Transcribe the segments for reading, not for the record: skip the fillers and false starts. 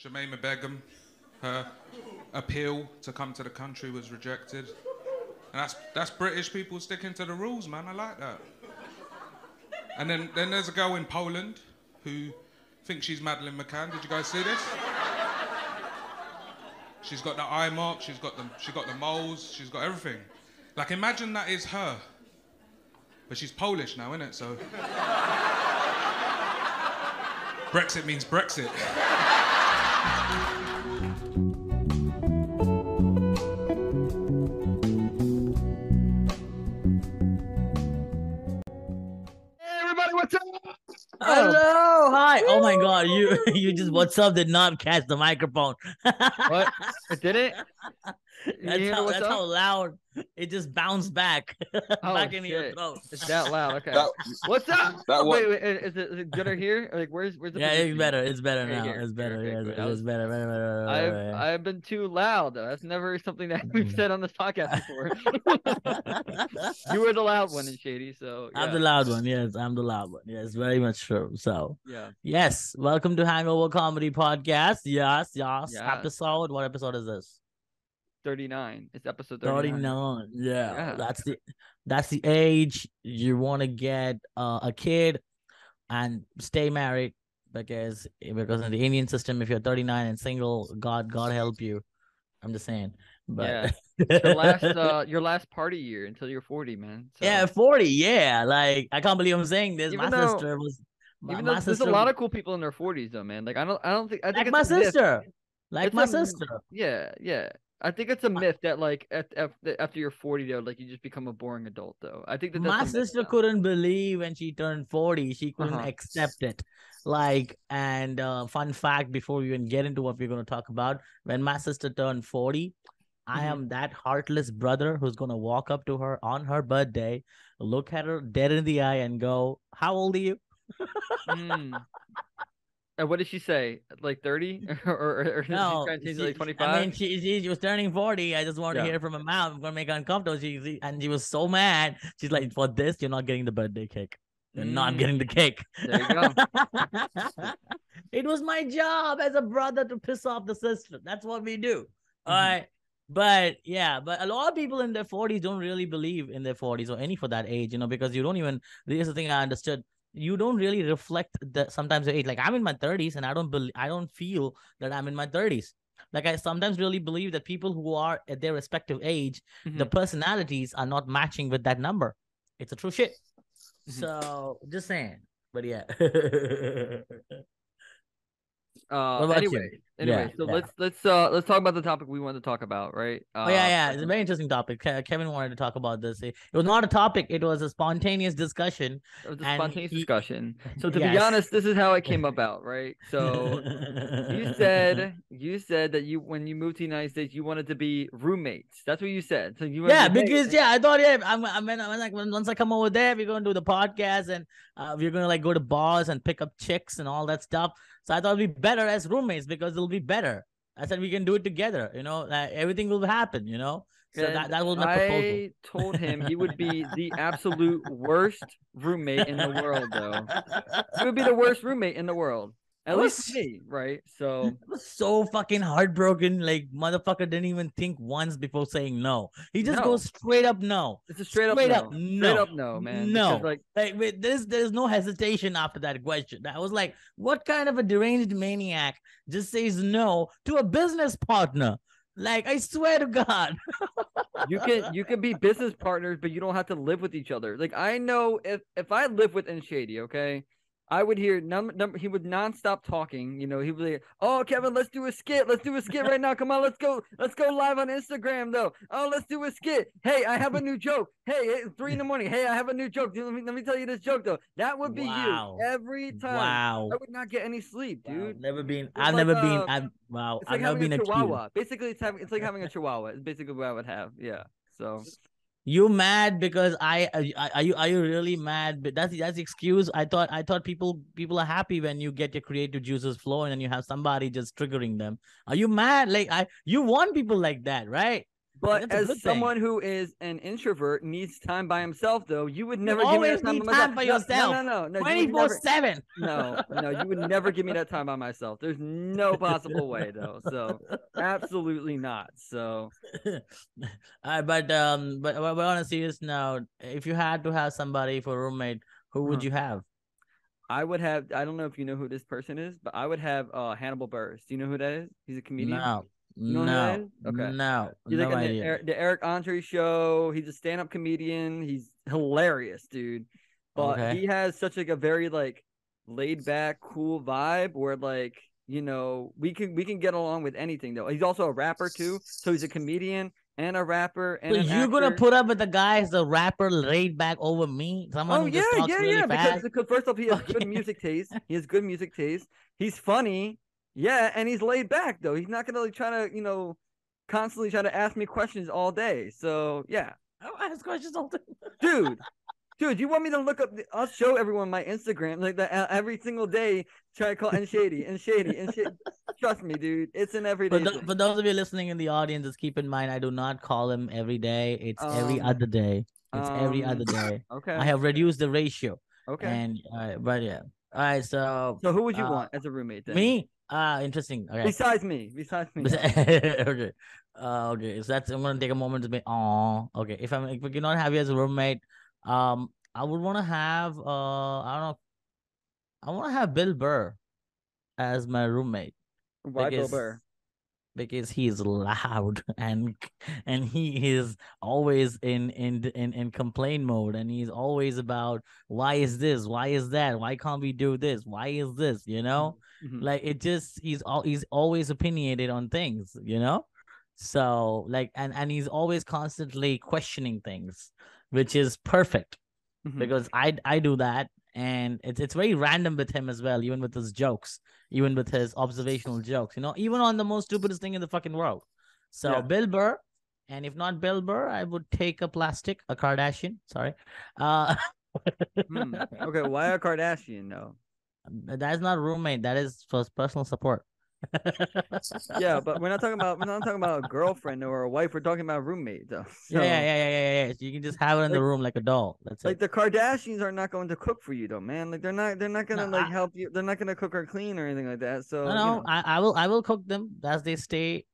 Shamima Begum, her appeal to come to the country was rejected. And that's British people sticking to the rules, man. I like that. And then there's a girl in Poland who thinks she's Madeleine McCann. Did you guys see this? She's got the eye mark, she got the moles, she's got everything. Like, imagine that is her. But she's Polish now, innit? So Brexit means Brexit. What's up? Hello, hi. Oh my God, you just what's up did not catch the microphone. What? It didn't? That's how loud it just bounced back. Back into your throat. It's that loud. Okay. What's up? Wait, is it gooder here? Like where's the it's better. It's better okay, now. here. It's better. Okay, Yeah, it's better. I've been too loud. That's never something that we've said on this podcast before. You were the loud one in Shady, so yeah. I'm the loud one. Yes, I'm the loud one. Yes, very much true. So yeah. Yes, welcome to Hangover Comedy Podcast. Yes. Episode. What episode is this? 39. It's episode 39. Yeah. That's the age you want to get a kid and stay married because in the Indian system, if you're 39 and single, God help you. I'm just saying. But yeah. Your last party year until you're 40, man. So. Yeah, 40. Yeah, like I can't believe I'm saying this. There's a lot of cool people in their 40s though, man. Like I think like my sister. Like my sister. Yeah. I think it's a myth that like after you're 40 though, like you just become a boring adult though. I think that's my sister couldn't believe when she turned 40. She couldn't accept it. Like, and fun fact before we even get into what we're going to talk about, when my sister turned 40, I am that heartless brother who's going to walk up to her on her birthday, look at her dead in the eye and go, "How old are you?" And what did she say? Like 30? or no, she trying to change like 25? I mean, she was turning 40. I just wanted to hear from her mouth. I'm going to make her uncomfortable. And she was so mad. She's like, for this, you're not getting the birthday cake. You're not getting the cake. There you go. It was my job as a brother to piss off the sister. That's what we do. All right. But a lot of people in their 40s don't really believe in their 40s or any for that age, because you don't even, here's the thing I understood. You don't really reflect sometimes your age. Like I'm in my 30s and I don't feel that I'm in my 30s. Like I sometimes really believe that people who are at their respective age, the personalities are not matching with that number. It's a true shit. So just saying. But yeah. Anyway, so let's talk about the topic we wanted to talk about, right? It's a very interesting topic. Kevin wanted to talk about this. It was not a topic; it was a spontaneous discussion. It was a spontaneous discussion. So to be honest, this is how it came about, right? So you said that when you moved to the United States, you wanted to be roommates. That's what you said. So you I thought once I come over there, we're gonna do the podcast and we're gonna like go to bars and pick up chicks and all that stuff. So I thought it'd be better as roommates because it'll be better. I said we can do it together, everything will happen, So that was my proposal. I told him he would be the absolute worst roommate in the world, though. He would be the worst roommate in the world. At least me, right? So I was so fucking heartbroken. Like motherfucker didn't even think once before saying no. He just goes straight up no. It's a straight up no. Straight up no, man. No, there's no hesitation after that question. I was like, what kind of a deranged maniac just says no to a business partner? Like, I swear to God. You can be business partners, but you don't have to live with each other. Like I know if I live with Shady, okay. I would hear he would nonstop talking. He would be like, "Oh, Kevin, let's do a skit. Let's do a skit right now. Come on, let's go live on Instagram, though. Oh, let's do a skit. Hey, I have a new joke. Hey, it's 3 a.m. Hey, I have a new joke. Let me tell you this joke, though. That would be you every time. Wow. I would not get any sleep, dude. I've never been a chihuahua. Basically, it's like having a chihuahua. It's basically what I would have. Yeah. So. You mad because are you really mad? But that's the excuse. I thought people are happy when you get your creative juices flowing and you have somebody just triggering them. Are you mad? Like you want people like that, right? But That's a as good someone thing. who is an introvert, needs time by himself, though, you would You never give me always that time need by myself. time for No, yourself. you would never. 24/7. No, you would never give me that time by myself. There's no possible way, though. So, absolutely not. So, But on a serious note, if you had to have somebody for a roommate, who would Uh-huh. you have? I would have. I don't know if you know who this person is, but I would have Hannibal Buress. Do you know who that is? He's a comedian. No, You know who that is? Okay. no, He's like no on idea. the Eric Andre show. He's a stand-up comedian. He's hilarious, dude. But Okay. he has such like a very like laid back, cool vibe where like, we can get along with anything though. He's also a rapper too. So he's a comedian and a rapper and So an you're gonna actor. put up with the guy, the rapper, laid back over me? Someone Oh who yeah, just talks really fast? because first off, he has good Okay. music taste. He has good music taste. He's funny. Yeah, and he's laid back though. He's not gonna like try to, constantly try to ask me questions all day. So yeah. I'll ask questions all the Dude, you want me to look up? I'll show everyone my Instagram like that every single day. Try to call and shady. Trust me, dude. It's an everyday thing. For those of you listening in the audience, just keep in mind I do not call him every day. It's every other day. It's every other day. Okay. I have reduced the ratio. Okay. And but yeah. All right. So who would you want as a roommate then? me? Interesting. Okay. Besides me. Okay. Okay. So I'm gonna take a moment to be. Oh. Okay. If we cannot have you as a roommate, I would want to have. I don't know. I want to have Bill Burr as my roommate. Why Bill Burr? Because he's loud and he is always in complain mode, and he's always about why is this, why is that, why can't we do this, why is this, like it just he's always opinionated on things, so like and he's always constantly questioning things, which is perfect because I do that. And it's very random with him as well, even with his jokes, even with his observational jokes, even on the most stupidest thing in the fucking world. So yeah. Bill Burr, and if not Bill Burr, I would take a Kardashian. Sorry. Okay, why a Kardashian though? That is not a roommate. That is for personal support. Yeah, but we're not talking about a girlfriend or a wife. We're talking about a roommate though. So, yeah. So you can just have it in the room like a doll. That's like it. The Kardashians are not going to cook for you though, man. Like they're not gonna help you. They're not gonna cook or clean or anything like that. So no, I will cook them as they stay.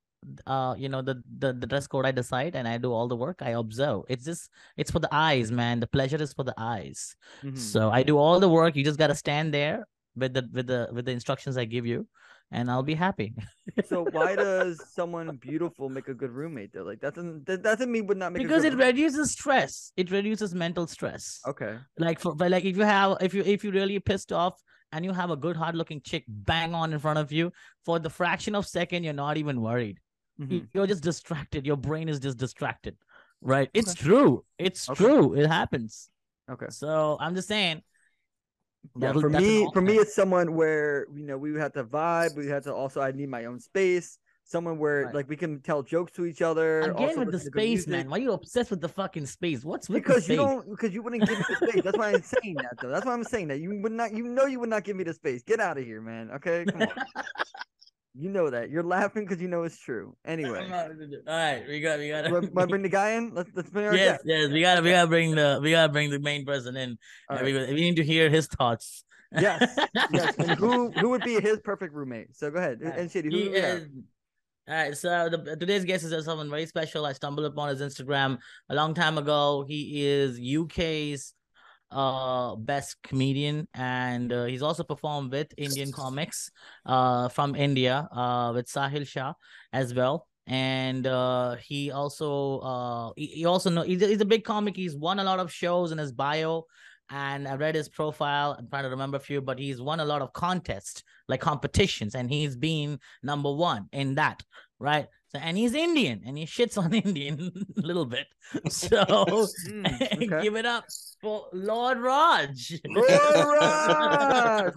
The dress code I decide, and I do all the work. I observe. It's for the eyes, man. The pleasure is for the eyes. So I do all the work. You just gotta stand there with the instructions I give you, and I'll be happy. So why does someone beautiful make a good roommate though? Like that doesn't mean would not make because it reduces stress. It reduces mental stress. Okay. Like if you really pissed off and you have a good hard looking chick bang on in front of you, for the fraction of a second you're not even worried. You're just distracted. Your brain is just distracted. Right? Okay. It's true. It's true. It happens. Okay. So I'm just saying. Yeah, for me, it's someone where we would have to vibe. We have to also. I need my own space. Someone where like we can tell jokes to each other. Again also with the space, man. Why are you obsessed with the fucking space? What's with because the space? Because you wouldn't give me the space. That's why I'm saying that though. That's why I'm saying that you would not. You would not give me the space. Get out of here, man. Okay, come on. You know that. You're laughing because you know it's true. Anyway. All right, we got. Want to bring the guy in? Let's bring our guest. Yes. We gotta bring the main person in. Right. We need to hear his thoughts. Yes. And who would be his perfect roommate? So go ahead. And Shady, who we have? All right, so today's guest is someone very special. I stumbled upon his Instagram a long time ago. He is UK's best comedian, and he's also performed with Indian comics from India with Sahil Shah as well. And he also he's a big comic. He's won a lot of shows in his bio, and I read his profile. I'm trying to remember a few, but he's won a lot of contests, like competitions, and he's been number one in that, right? So, and he's Indian, and he shits on Indian a little bit. So okay. Give it up for Lord Raj. Lord Raj.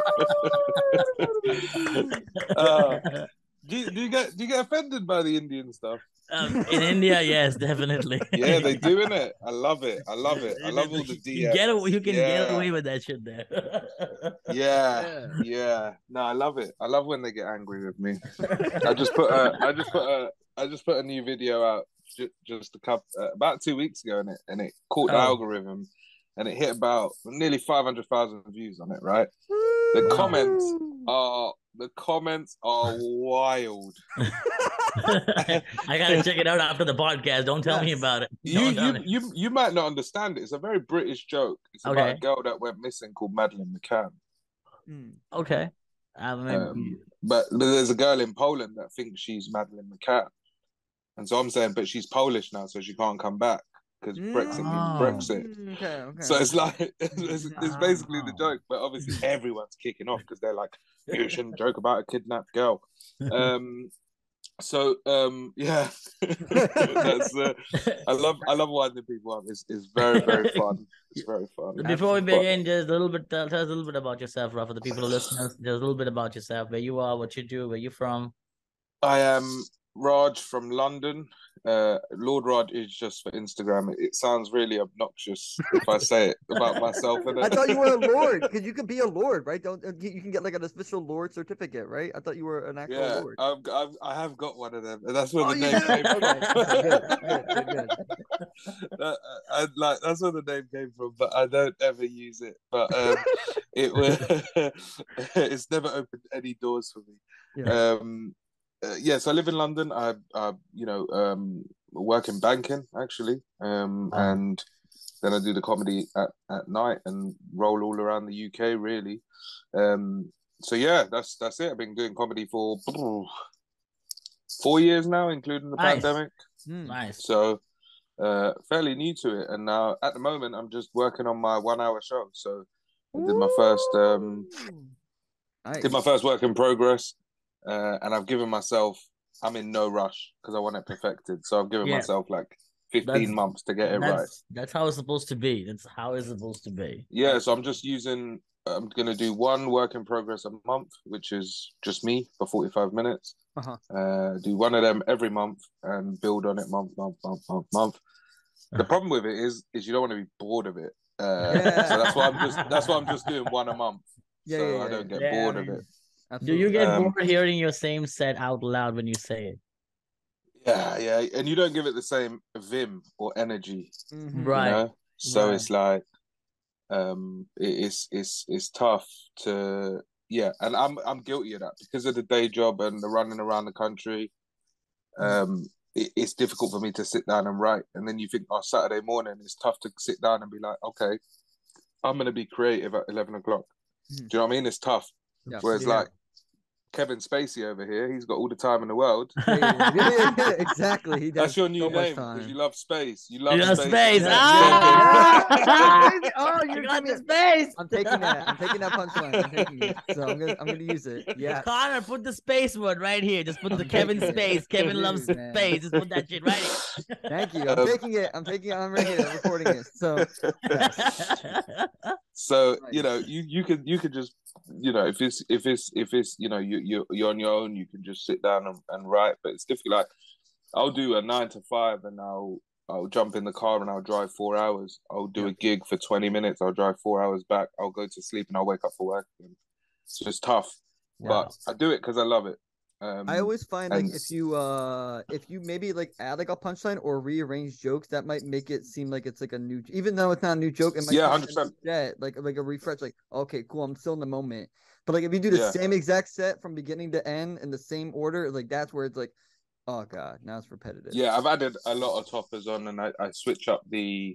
Do you get offended by the Indian stuff? In India, yes, definitely. Yeah, they do, innit? I love it. I love all the DMs. You can get away with that shit there. Yeah. No, I love it. I love when they get angry with me. I just put a new video out just about 2 weeks ago, and it caught the Oh. algorithm, and it hit about nearly 500,000 views on it. Right, the Wow. comments are wild. I gotta check it out after the podcast. Don't tell me Yes. about it. You Don't tell me. you might not understand it. It's a very British joke. It's about Okay. a girl that went missing called Madeleine McCann. Okay. But there's a girl in Poland that thinks she's Madeleine McCann, and so I'm saying, but she's Polish now, so she can't come back because Brexit means Brexit. Okay. So it's like it's basically the joke, but obviously everyone's kicking off because they're like, you shouldn't joke about a kidnapped girl. Yeah, that's I love winding people up. It's very fun. It's very fun. Before we begin, just a little bit. Tell us a little bit about yourself, Rafa. The people who listen, just a little bit about yourself, where you are, what you do, where you from. I am Raj from London. Lord Raj is just for Instagram. It sounds really obnoxious if I say it about myself. I thought you were a lord, because you could be a lord, right? Don't you can get like an official lord certificate, right? I thought you were an actual lord. I have got one of them, and that's where the you name do? came from. Okay. Good. That's where the name came from, but I don't ever use it. But it was it's never opened any doors for me. Yeah. So I live in London. I work in banking actually, and then I do the comedy at night and roll all around the UK really. So yeah, that's it. I've been doing comedy for 4 years now, including the pandemic. Nice. So fairly new to it, and now at the moment I'm just working on my 1 hour show. So I did my first work in progress. And I've given myself, I'm in no rush because I want it perfected. So I've given myself like 15 months to get it right. That's how it's supposed to be. That's how it's supposed to be. Yeah, so I'm going to do one work in progress a month, which is just me for 45 minutes. Do one of them every month and build on it month. The problem with it is you don't want to be bored of it. So that's why I'm just doing one a month. I don't get bored of it. Absolutely. Do you get bored hearing your same set out loud when you say it? Yeah, and you don't give it the same vim or energy, right? You know? So it's like, it's tough to, and I'm guilty of that because of the day job and the running around the country. It's difficult for me to sit down and write, and then you think, Saturday morning, it's tough to sit down and be like, okay, I'm gonna be creative at 11 o'clock. Do you know what I mean? It's tough. Whereas like Kevin Spacey over here, he's got all the time in the world. Yeah, exactly. He does. That's your new name because you love space. You love space. You got the space. I'm taking that punchline. I'm taking it. So I'm gonna use it. Yeah. Connor, put the space word right here. Just put the Kevin space. Kevin loves space. Just put that shit right here. Thank you. I'm taking it. I'm right here. I'm recording it. So. So nice. You could just if it's you're on your own, you can just sit down and write, but it's difficult. Like I'll do a 9 to 5 and I'll jump in the car and I'll drive 4 hours. I'll do a gig for 20 minutes. I'll drive 4 hours back. I'll go to sleep and I'll wake up for work. It's just tough, but I do it because I love it. I always find like if you maybe like add like a punchline or rearrange jokes, that might make it seem like it's like a new, even though it's not a new joke. It might 100%. Like a refresh. Like okay, cool, I'm still in the moment. But like if you do the same exact set from beginning to end in the same order, like that's where it's like, oh god, now it's repetitive. Yeah, I've added a lot of toppers on, and I switch up the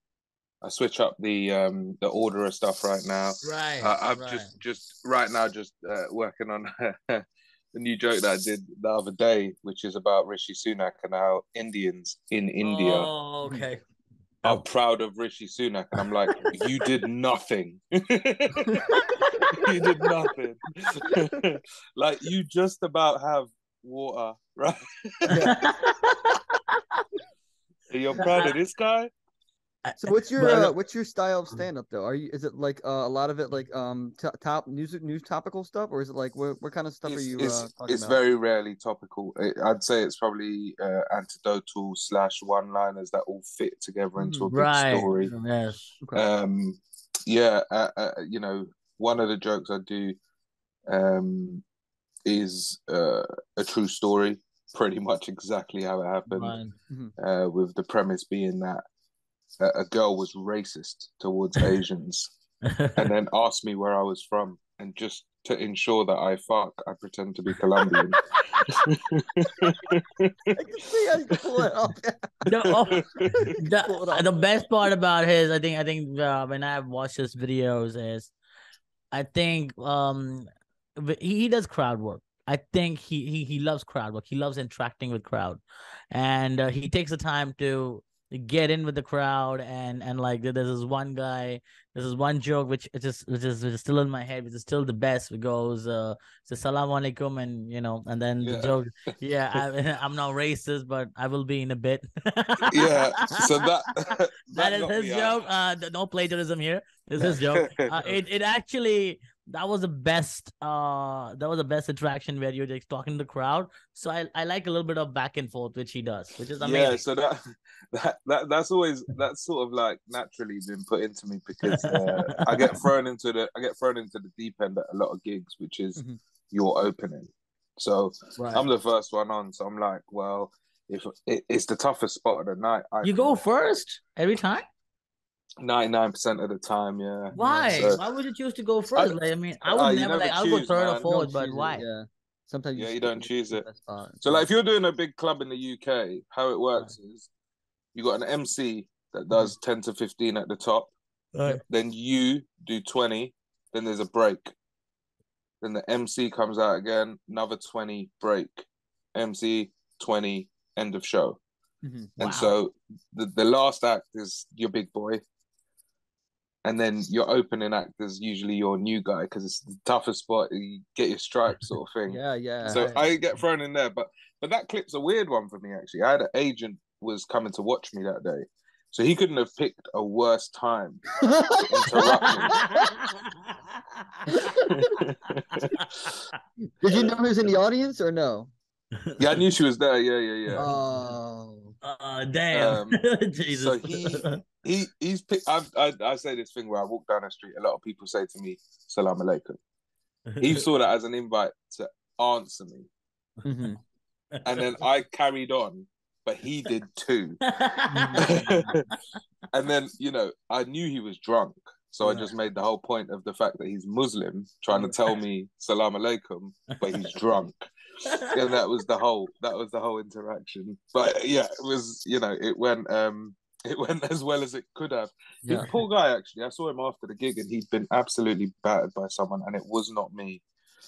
order of stuff right now. Right. I'm just right now working on the new joke that I did the other day, which is about Rishi Sunak and how Indians in India are proud of Rishi Sunak. And I'm like, you did nothing. You did nothing. Like, you just about have water, right? You're proud of this guy? So what's your style of stand up though? Is it like a lot of it like top news topical stuff, or is it like what kind of stuff are you talking about? It's very rarely topical. I'd say it's probably anecdotal / one-liners that all fit together into a big story. Yes. Okay. One of the jokes I do is a true story. pretty much exactly how it happened. Right. With the premise being that a girl was racist towards Asians, and then asked me where I was from, and just to ensure that I pretend to be Colombian. I can see how you can pull it off. The best part about his, I think when I've watched his videos is, I think he does crowd work. I think he loves crowd work. He loves interacting with crowd, and he takes the time to get in with the crowd, and like there's this one guy, this is one joke which is still in my head, which is still the best. It goes, says salam alaikum, and and then the joke, I'm not racist, but I will be in a bit. So that is his joke. No plagiarism here. This is his joke. It actually. That was the best. That was the best interaction where you're just talking to the crowd. So I like a little bit of back and forth, which he does, which is amazing. Yeah, so that's sort of like naturally been put into me, because I get thrown into the deep end at a lot of gigs, which is your opening. So I'm the first one on. So I'm like, well, if it's the toughest spot of the night, you go first every time. 99% of the time, yeah. Why? So, why would you choose to go first? I would never. I'll go third or fourth, but why? Sometimes you don't choose it. So, like, if you're doing a big club in the UK, how it works is you got an MC that does 10 to 15 at the top. Right. Then you do 20. Then there's a break. Then the MC comes out again, another 20 break. MC 20 end of show. And so the last act is your big boy. And then your opening act is usually your new guy, because it's the toughest spot. You get your stripes, sort of thing. Yeah. So I get thrown in there, but that clip's a weird one for me, actually. I had an agent was coming to watch me that day, so he couldn't have picked a worse time to interrupt me. Did you know who was in the audience or no? Yeah, I knew she was there. Yeah. Oh, damn. Jesus. So he's picked. I say this thing where I walk down the street, a lot of people say to me, "Salam alaikum." He saw that as an invite to answer me, and then I carried on, but he did too. And then I knew he was drunk, so I just made the whole point of the fact that he's Muslim, trying to tell me "Salam alaikum," but he's drunk. And that was the whole interaction. But yeah, it was it went as well as it could have. This poor guy, actually, I saw him after the gig, and he'd been absolutely battered by someone, and it was not me.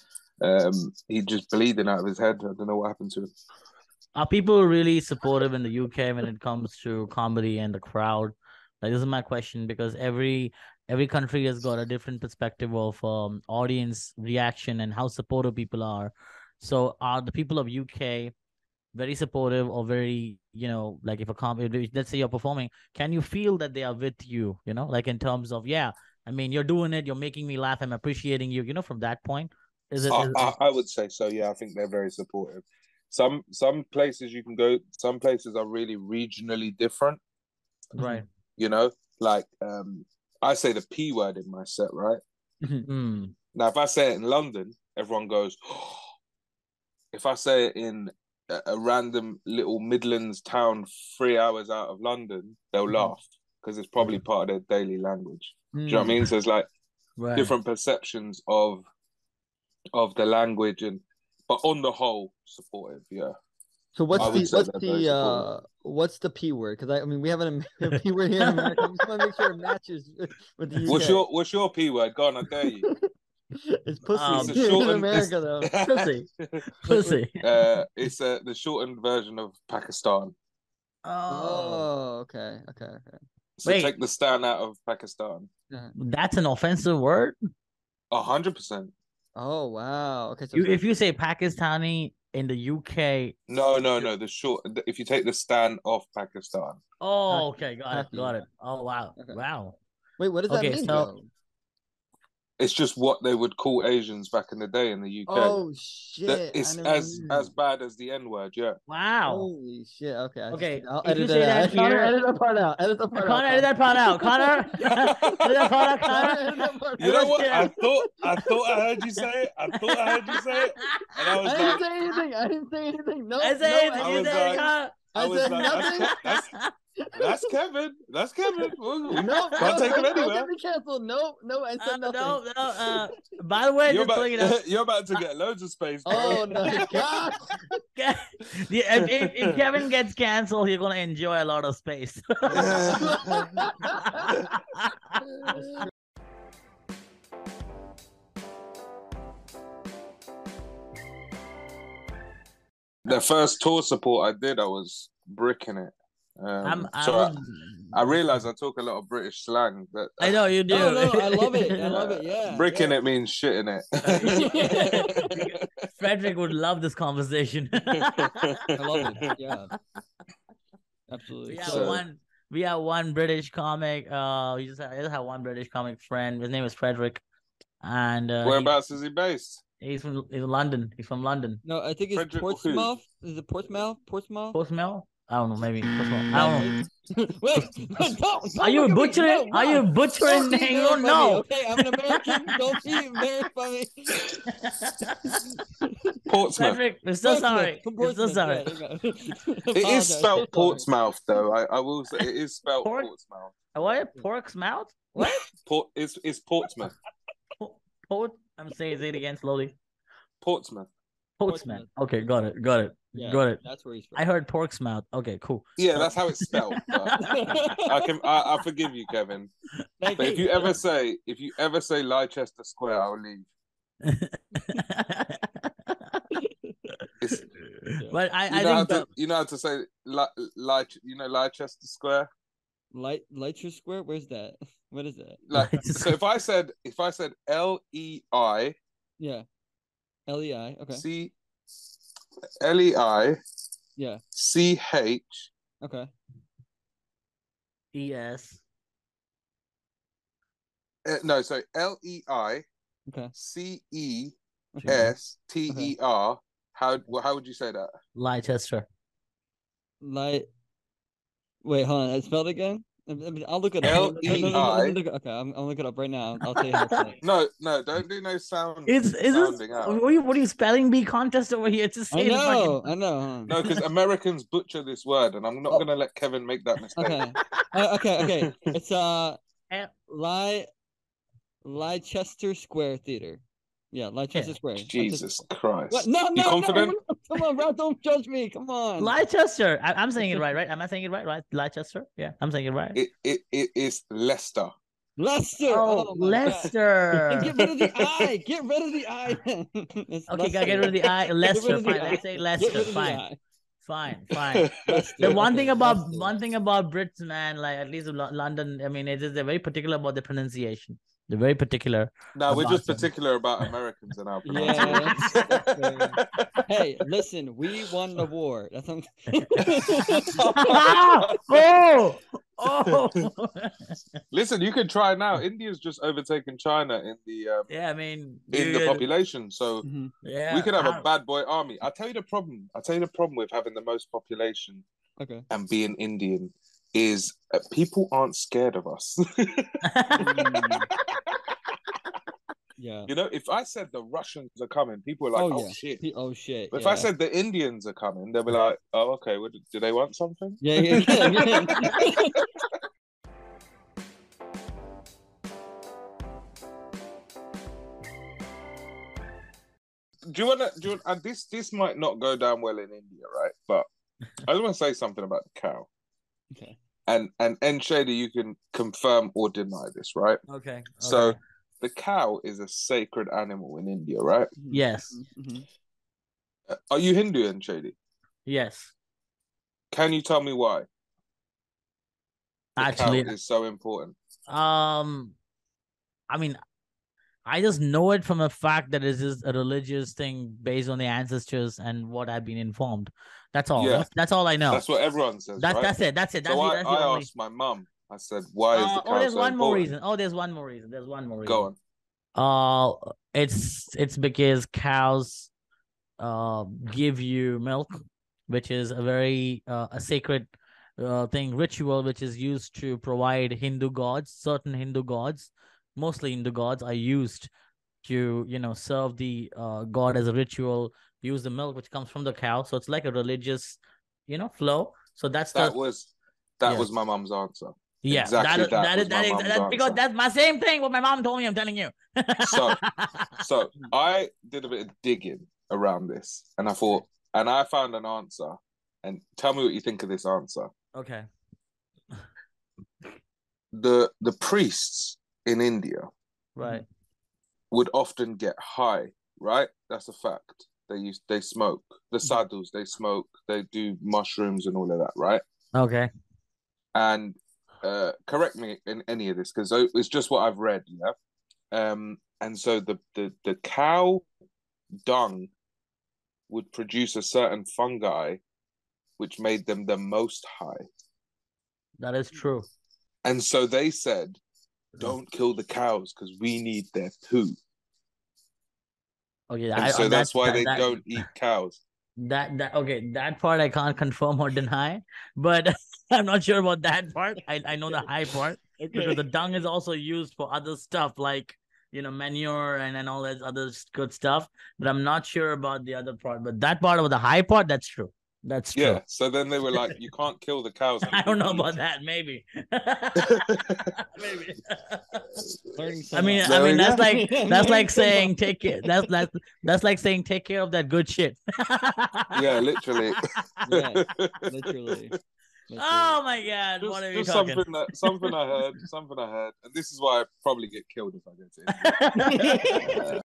He'd just bleeding out of his head. I don't know what happened to him. Are people really supportive in the UK when it comes to comedy and the crowd? Like, this is my question, because every country has got a different perspective of audience reaction and how supportive people are. So are the people of UK very supportive, or very, like if let's say you're performing, can you feel that they are with you, like in terms of, you're doing it, you're making me laugh, I'm appreciating you, from that point? I would say so, yeah. I think they're very supportive. Some places you can go, some places are really regionally different. Right. Like I say the P word in my set, right? Now, if I say it in London, everyone goes, oh. If I say it in a random little Midlands town 3 hours out of London, they'll laugh, because it's probably part of their daily language. Do you know what I mean? So it's like different perceptions of the language, but on the whole, supportive. Yeah. So what's the P word? Because we have a P word here in America. I just want to make sure it matches with the UK. What's your P word? Go on, I dare you. It's pussy. In America, though. Pussy. It's the shortened version of Pakistan. Oh, okay. So take the stan out of Pakistan. That's an offensive word? 100%. Oh, wow. Okay. So if you say Pakistani in the UK... No. If you take the stan off Pakistan. Oh, okay. Got it. Oh, wow. Okay. Wow. Wait, what does that mean, though? It's just what they would call Asians back in the day in the UK. Oh That shit! it's as bad as the N-word, yeah. Wow. Holy shit! Okay. Okay, I'll if edit you that say out. that Connor, here- edit that part out. Edit that part Connor, out. edit that part out. Connor, edit that part out. Connor. You know what? Yeah. I thought I heard you say it. I thought I heard you say it, and I was I like, didn't say anything. I didn't say anything. No, I no, said, I you was said, like- Connor. I was said like, nothing. that's Kevin. That's Kevin. No, Can't take him don't anywhere. get me canceled. No, I said nothing. No. By the way, You're just pulling it up. you're about to get loads of space, bro. Oh my god! If Kevin gets canceled, you're gonna enjoy a lot of space. The first tour support I did, I was bricking it. I realized I talk a lot of British slang. That I know you do. No, I love it. I love it. Yeah. bricking it means shitting it. Frederick would love this conversation. I love it. Yeah. Absolutely. We have one British comic. I just have one British comic friend. His name is Frederick, and Whereabouts is he based? he's from London. He's from London. No, I think it's Frederick Portsmouth. Is it Portsmouth? Portsmouth? Portsmouth? I don't know. Maybe Portsmouth. I don't know. Wait, don't Are you look at me. butchering? No, Are you butchering? don't be No, embarrassed by me, no. Okay, I'm an American. Don't be embarrassed by me. Portsmouth. Frederick, we're so sorry. From We're so Portsmouth, sorry. yeah, It is spelled Portsmouth. Portsmouth, though. I will say it is spelled Port- Portsmouth. What? Pork's mouth? What? It's Portsmouth. Port? I'm saying it again slowly. Portsmouth. Portsmouth. Okay, got it. Got it. That's where he's from. I heard pork's mouth. Okay, cool. Yeah, that's how it's spelled. But I forgive you, Kevin. Thank But if you ever say Leicester Square, I'll leave. It's, But I you think you know how to say Leicester Square. Leicester Square? Where's that? What is that? Leicester So if I said LEI Yeah. LEI. Okay. LEI Yeah. CH Okay. yes. no, sorry, LEI Okay. CESTER. How would you say that? Leicester. Wait, hold on. I spelled it again. I'll look it up. LEI. Okay, I'll look it up right now. I'll tell you how to say it. No, don't do no sound. Is this sounding out. what are you spelling bee contest over here? It's just I saying know. fucking- No, because Americans butcher this word, and I'm not gonna let Kevin make that mistake. Okay. Okay. It's Leicester Square Theater. Yeah, Leicester Square. Jesus Christ! What? No. You confident? Come on, bro. Don't judge me. Come on. Leicester. I'm saying it right? Am I saying it right? Right? Leicester? Yeah, I'm saying it right. It is Leicester. Leicester. Oh, my God. Leicester. And get rid of the I. Get rid of the I. It's Okay, gotta Leicester. get rid of the I. Get rid Leicester. of the Fine. I. Let's say Get Leicester. rid of the Fine. I. Fine. Leicester. The one Okay, thing about Leicester. Brits, man, like at least London, I mean, they're very particular about the pronunciation. They're very particular. No, we're just Awesome. particular about Americans and our Yeah, pronunciation. that's fair. Hey, listen, we won the war. That's what oh. Listen, you can try now. India's just overtaken China in the Yeah, I mean, in the dude, population, so Mhm. yeah, we could have a how- bad boy army. I'll tell you the problem. With having the most population Okay. and being Indian is people aren't scared of us. Yeah. You know, if I said the Russians are coming, people are like, Oh, "Oh, yeah. shit." Oh shit. But if yeah. I said the Indians are coming, they'll be like, "Oh, okay. Do they want something?" yeah. Do you want to? And this might not go down well in India, right? But I just want to say something about the cow. Okay. And Shady, you can confirm or deny this, right? Okay. So okay. the cow is a sacred animal in India, right? Yes. Mhm. Are you Hindu and Shady? Yes. Can you tell me why the Actually, cow is so important? I mean, I just know it from the fact that it's just a religious thing based on the ancestors and what I've been informed. That's all. Yeah. That's all I know. That's what everyone says, right? That's it. That's So the I only. asked my mum. I said, "Why is the cow There's so one more important?" reason. Oh, there's one more reason. There's one more reason. Go on. Uh, it's because cows give you milk, which is a very a sacred thing, ritual, which is used to provide Hindu gods. Certain Hindu gods, mostly Hindu gods, are used to, serve the god as a ritual. Use the milk which comes from the cow, so it's like a religious, flow. So that's the That was yeah. my mum's answer. Yeah, Exactly, that was my mum's that's because answer. that's my same thing. What my mom told me, I'm telling you. So I did a bit of digging around this, and I found an answer. And tell me what you think of this answer. Okay. The priests in India, Right. would often get high, right? That's a fact. They smoke. The sadhus, they smoke. They do mushrooms and all of that, right? Okay. And correct me in any of this, because it's just what I've read. Yeah. And so the cow dung would produce a certain fungi which made them the most high. That is true. And so they said, don't kill the cows because we need their poo. Okay, And so that's why they don't eat cows. That part I can't confirm or deny, but I'm not sure about that part. I know the high part because the dung is also used for other stuff like manure and all that other good stuff. But I'm not sure about the other part. But that part of the high part, that's true. That's true. Yeah. So then they were like, you can't kill the cows. I don't know about that. Maybe. Maybe. I mean, that's like saying take care. That's like saying take care of that good shit. Yeah, literally. Yeah, literally. Oh my god! What are you talking? Something I heard, and this is why I probably get killed if I get it.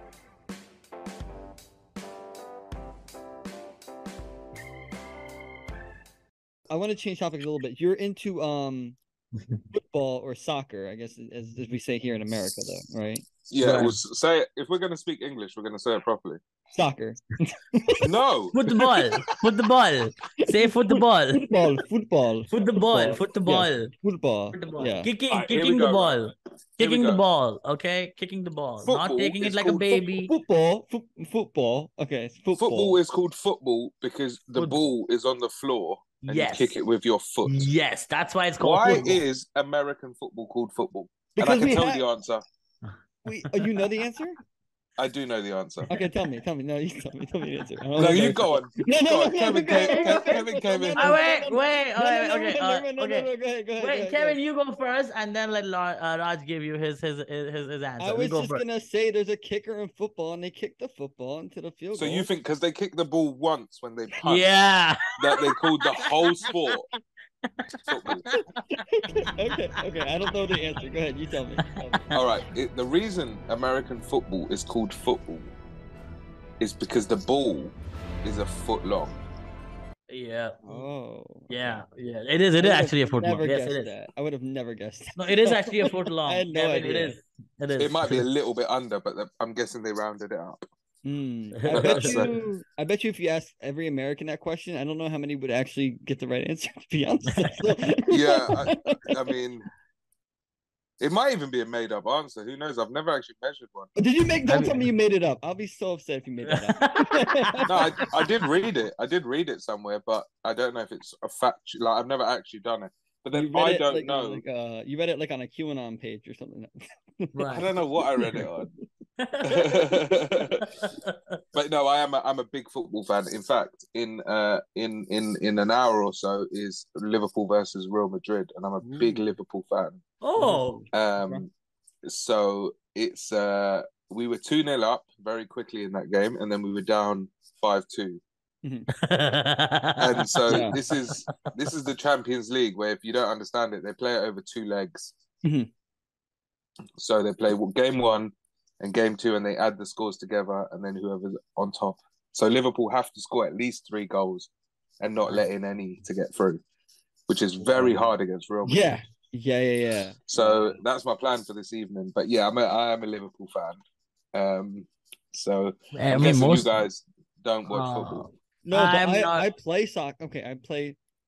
I want to change topics a little bit. You're into football or soccer, I guess, as we say here in America, though, right? Yeah, Right. we'll say it. If we're going to speak English, we're going to say it properly. Soccer. No. Football. Say football. Football. Football. Yeah. Kicking Right, the ball. Here Kicking we the go. ball. Okay, kicking the ball. Football Not taking it is like a called baby. Football. Okay, it's football. Football is called football because the ball is on the floor and Yes. you kick it with your foot. Yes, that's why it's called Why football. is American football called football? Because and I can tell you the answer. You know the answer? I do know the answer. Okay, tell me. No, you tell me the answer. No, you go on. No, Kevin. Wait. Go ahead. Kevin, you go first, and then let Raj give you his answer. I was just gonna say there's a kicker in football, and they kick the football into the field goal. So you think because they kick the ball once when they punt, yeah, that they called the whole sport football? Okay. I don't know the answer. Go ahead, you tell me. All right. The reason American football is called football is because the ball is a foot long. yeah. Oh. Yeah. It is actually a football. Yes, it is. That. I would have never guessed that. No, it is actually a foot long. I had no idea. It is. It might be a little bit under, but I'm guessing they rounded it up. I bet you if you ask every American that question, I don't know how many would actually get the right answer, to be honest. Yeah, I mean, it might even be a made-up answer. Who knows? I've never actually measured one. Don't tell me you made it up. I'll be so upset if you made that up. No, I did read it. I did read it somewhere, but I don't know if it's a fact. Like, I've never actually done it. But then I don't know. You read it like on a QAnon page or something. Right. I don't know what I read it on. But no, I'm a big football fan. In fact, in an hour or so is Liverpool versus Real Madrid, and I'm a big Liverpool fan. Oh. So it's we were 2-0 up very quickly in that game, and then we were down 5-2. And so this is the Champions League, where if you don't understand it, they play it over 2 legs. So they play game 1 and game 2, and they add the scores together, and then whoever's on top. So Liverpool have to score at least 3 goals and not let in any to get through, which is very hard against Real Madrid. Yeah. So that's my plan for this evening. But yeah, I am a Liverpool fan. So I guess you guys don't watch football. No, but I play soccer. Okay, I play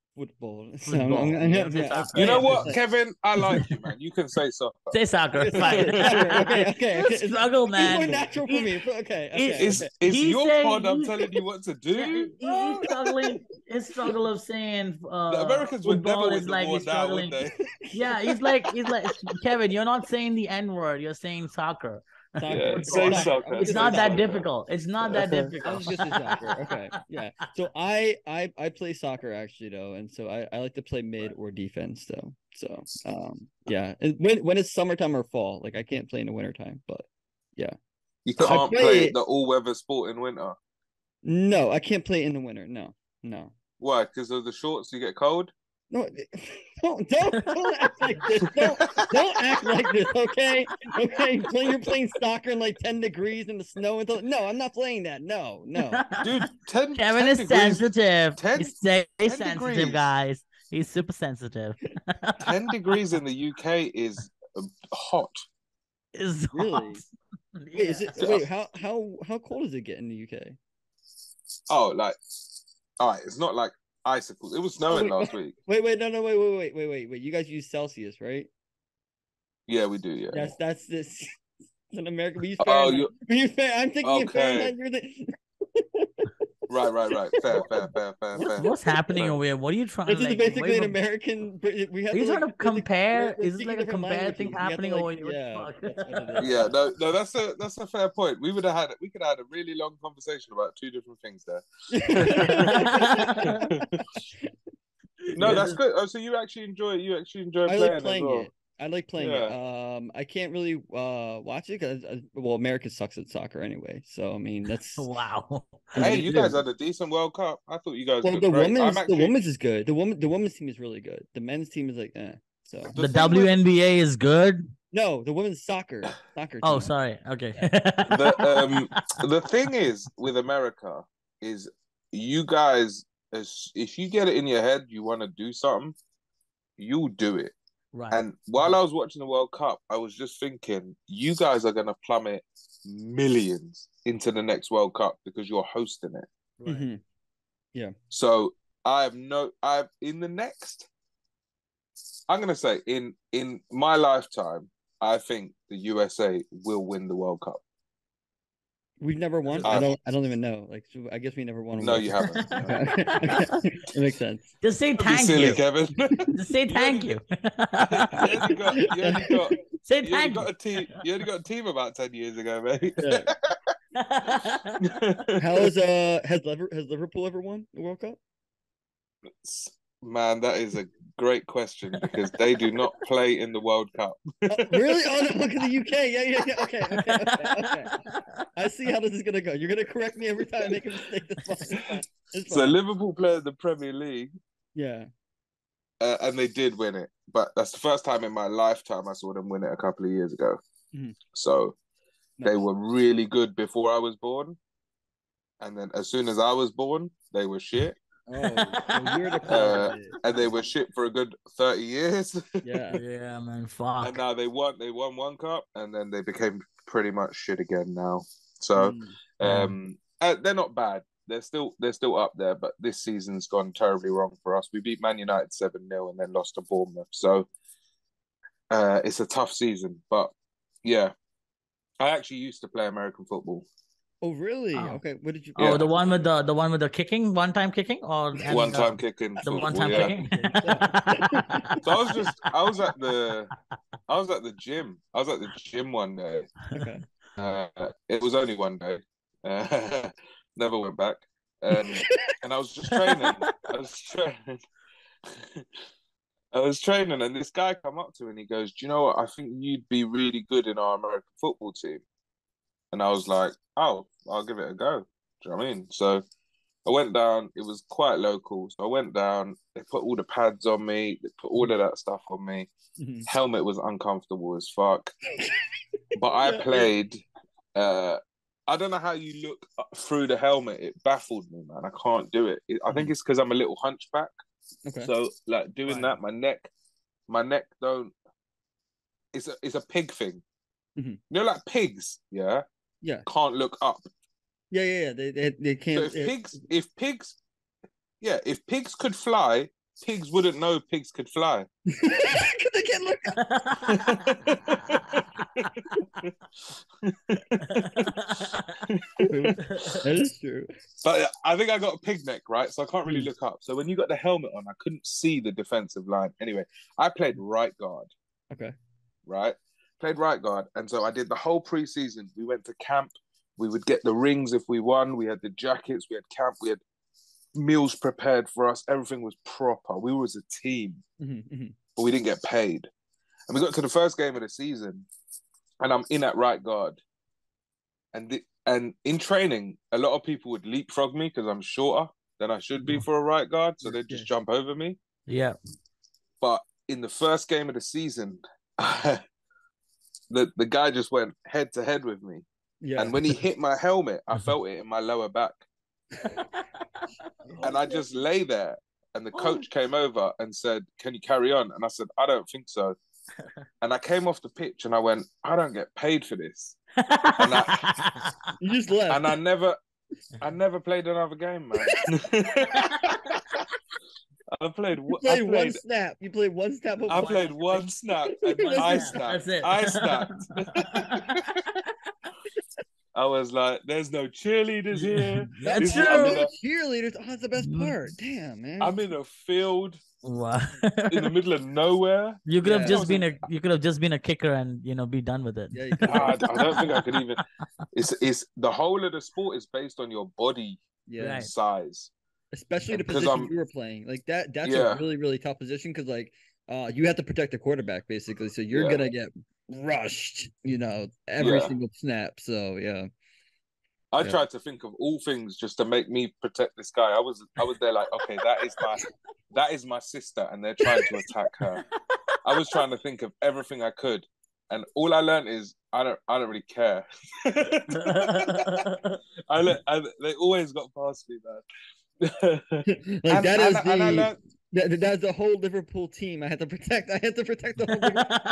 football. So Football. I'm Yeah, gonna, say yeah, soccer. You know Yeah, what, say- Kevin? I like you, man. You can say so. Say soccer. Okay, Fine. okay. You struggle, It's man. more natural for me. Okay. It's Okay. it's He's your saying pod. I'm telling you what to do. he's struggling. His struggle of saying The Americans would football never is win the like war he's now, would struggling. they? Yeah, he's like Kevin. You're not saying the N word. You're saying soccer. Yeah, Soccer. say Soccer. soccer. It's Say not that soccer. difficult. It's not that I'm difficult. just gonna say soccer. Okay. Yeah. So I play soccer actually though, and so I like to play mid or defense though. So yeah. And when it's summertime or fall, like I can't play in the wintertime, but yeah. You So I can't play the all-weather sport in winter. No, I can't play in the winter. No. Why? Because of the shorts, you get cold. No, don't act like this. Don't act like this, okay? Okay, you're playing soccer in like 10 degrees in the snow. No, I'm not playing that. No. Dude, 10, Kevin 10 is degrees, sensitive. 10 He's very 10 sensitive, degrees. guys. He's super sensitive. 10 degrees in the UK is hot. Is Really? hot. Wait, is it? Yeah. Wait, how cold does it get in the UK? Oh, like, all right, it's not like icicles. It was snowing last week. Wait, wait. You guys use Celsius, right? Yeah, we do, yeah. That's this. In America, we use Oh, Fahrenheit. you We use I'm thinking of okay. Fahrenheit. You're the. Right. Fair. What's happening Fair. over here? What are you trying This to is like? basically an wait, American. We have Are you to trying to compare? we're Is this speaking like a different compare thing languages. We have to, happening like, over here? yeah, What the that's fuck? what it is. Yeah, no, that's a fair point. We could have had a really long conversation about two different things there. No, that's good. Oh, so you actually enjoy I playing like playing as well. it. I like playing Yeah. it. I can't really watch it because well, America sucks at soccer anyway. So I mean, that's Wow. Hey, you guys had a decent World Cup. I thought you guys well, looked great. the women's is good. The women's team is really good. The men's team is like So The thing with- WNBA is good. no, the women's soccer team. Oh, sorry. Okay. the thing is with America is you guys, if you get it in your head you want to do something, you'll do it. Right. And while I was watching the World Cup, I was just thinking, you guys are gonna plummet millions into the next World Cup because you're hosting it. Right. Mm-hmm. So I'm gonna say in my lifetime, I think the USA will win the World Cup. We've never won. I don't even know. Like, I guess we never won. No, you haven't. Okay. It makes sense. Just say Don't be thank silly, you. Kevin. Just say thank you. You Say only thank got a team. You only got a team about 10 years ago, mate. Yeah. you. How is has Liverpool ever won the World Cup? Man, that is a great question because they do not play in the World Cup. Really? Oh no, look at the UK. Yeah. Okay. I see how this is gonna go. You're gonna correct me every time I make a mistake. That's fine. It's So fine. Liverpool play in the Premier League, Yeah. and they did win it. But that's the first time in my lifetime I saw them win it a couple of years ago. Mhm. So they Nice. were really good before I was born, and then as soon as I was born, they were shit. Oh, so you're the cause of it. And they were shit for a good 30 years. Yeah. Yeah, man. And Fuck. now they won one cup, and then they became pretty much shit again now. So they're not bad. They're still up there, but this season's gone terribly wrong for us. We beat Man United 7-0 and then lost to Bournemouth. So it's a tough season. But yeah, I actually used to play American football. Oh really? Oh. Okay. What did you? Oh, Yeah. the one with the kicking, one-time kicking, or One time kicking. the football, one-time yeah. kicking. So I was at the gym. I was at the gym one day. Okay. It was only one day. Never went back. And I was just training. I was training, and this guy come up to me and he goes, "Do you know what? I think you'd be really good in our American football team." And I was like, "Oh, I'll give it a go." Do you know what I mean? So I went down. It was quite local, so I went down. They put all the pads on me. They put all of that stuff on me. Mhm. Helmet was uncomfortable as fuck. But I Yeah. played. I don't know how you look through the helmet. It baffled me, man. I can't do it. I think it's because I'm a little hunchback. Okay. So like doing Right. that, my neck don't. It's a pig thing. Mhm. You know, like pigs, yeah, Yeah. can't look up. Yeah. They So can't. if pigs could fly, pigs wouldn't know pigs could fly. Because they can't look. That is true. But I think I got a pig neck, right? So I can't really look up. So when you got the helmet on, I couldn't see the defensive line. Anyway, I played right guard. Okay. Right? Played right guard. And so I did the whole preseason. We went to camp. We would get the rings if we won. We had the jackets. We had camp. We had meals prepared for us. Everything was proper. We was a team. But we didn't get paid. And we got to the first game of the season. And I'm in at right guard. And in training, a lot of people would leapfrog me because I'm shorter than I should be for a right guard. So they'd just jump over me. Yeah. But in the first game of the season, the guy just went head to head with me. Yeah. And when he hit my helmet, I felt it in my lower back. And I just lay there. And the coach came over and said, "Can you carry on?" And I said, "I don't think so." And I came off the pitch and I went, "I don't get paid for this." And You just left. And I never played another game, man. I played one snap. You played one snap. I played one snap and I snapped. That's it. I snapped. I was like, "There's no cheerleaders here." That's This is- true. Cheerleaders. Oh, that's the best part. Damn, man. I'm in a field Wow. in the middle of nowhere. You could have Yeah. just been a kicker and be done with it. Yeah, you could- I don't think I could even. It's the whole of the sport is based on your body yeah. Right. size. Especially the Because position I'm- you were playing. Like that's Yeah. a really, really tough position because you have to protect the quarterback basically. So you're Yeah. gonna get rushed, every Yeah. single snap. So yeah. I Yeah. tried to think of all things just to make me protect this guy. I was there like, okay, that is my sister, and they're trying to attack her. I was trying to think of everything I could, and all I learned is I don't really care. They always got past me, man. Like that's learned. the whole Liverpool team. I had to protect the whole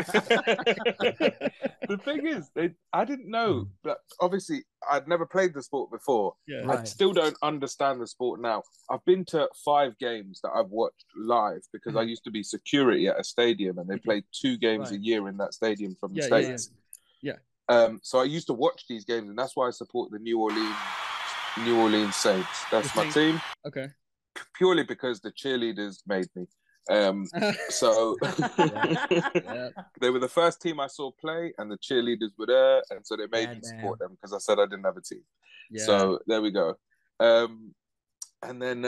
The thing is, I didn't know, but obviously I'd never played the sport before. Yeah. Right. I still don't understand the sport now. I've been to 5 games that I've watched live because I used to be security at a stadium and they played 2 games a Right. year in that stadium from the Yeah, States. yeah. So I used to watch these games and that's why I support the New Orleans Saints. That's The my Saints. team, Okay. purely because the cheerleaders made me. So Yeah. they were the first team I saw play, and the cheerleaders were there, and so they made me Goddamn. support them because I said I didn't have a team. Yeah. So there we go. And then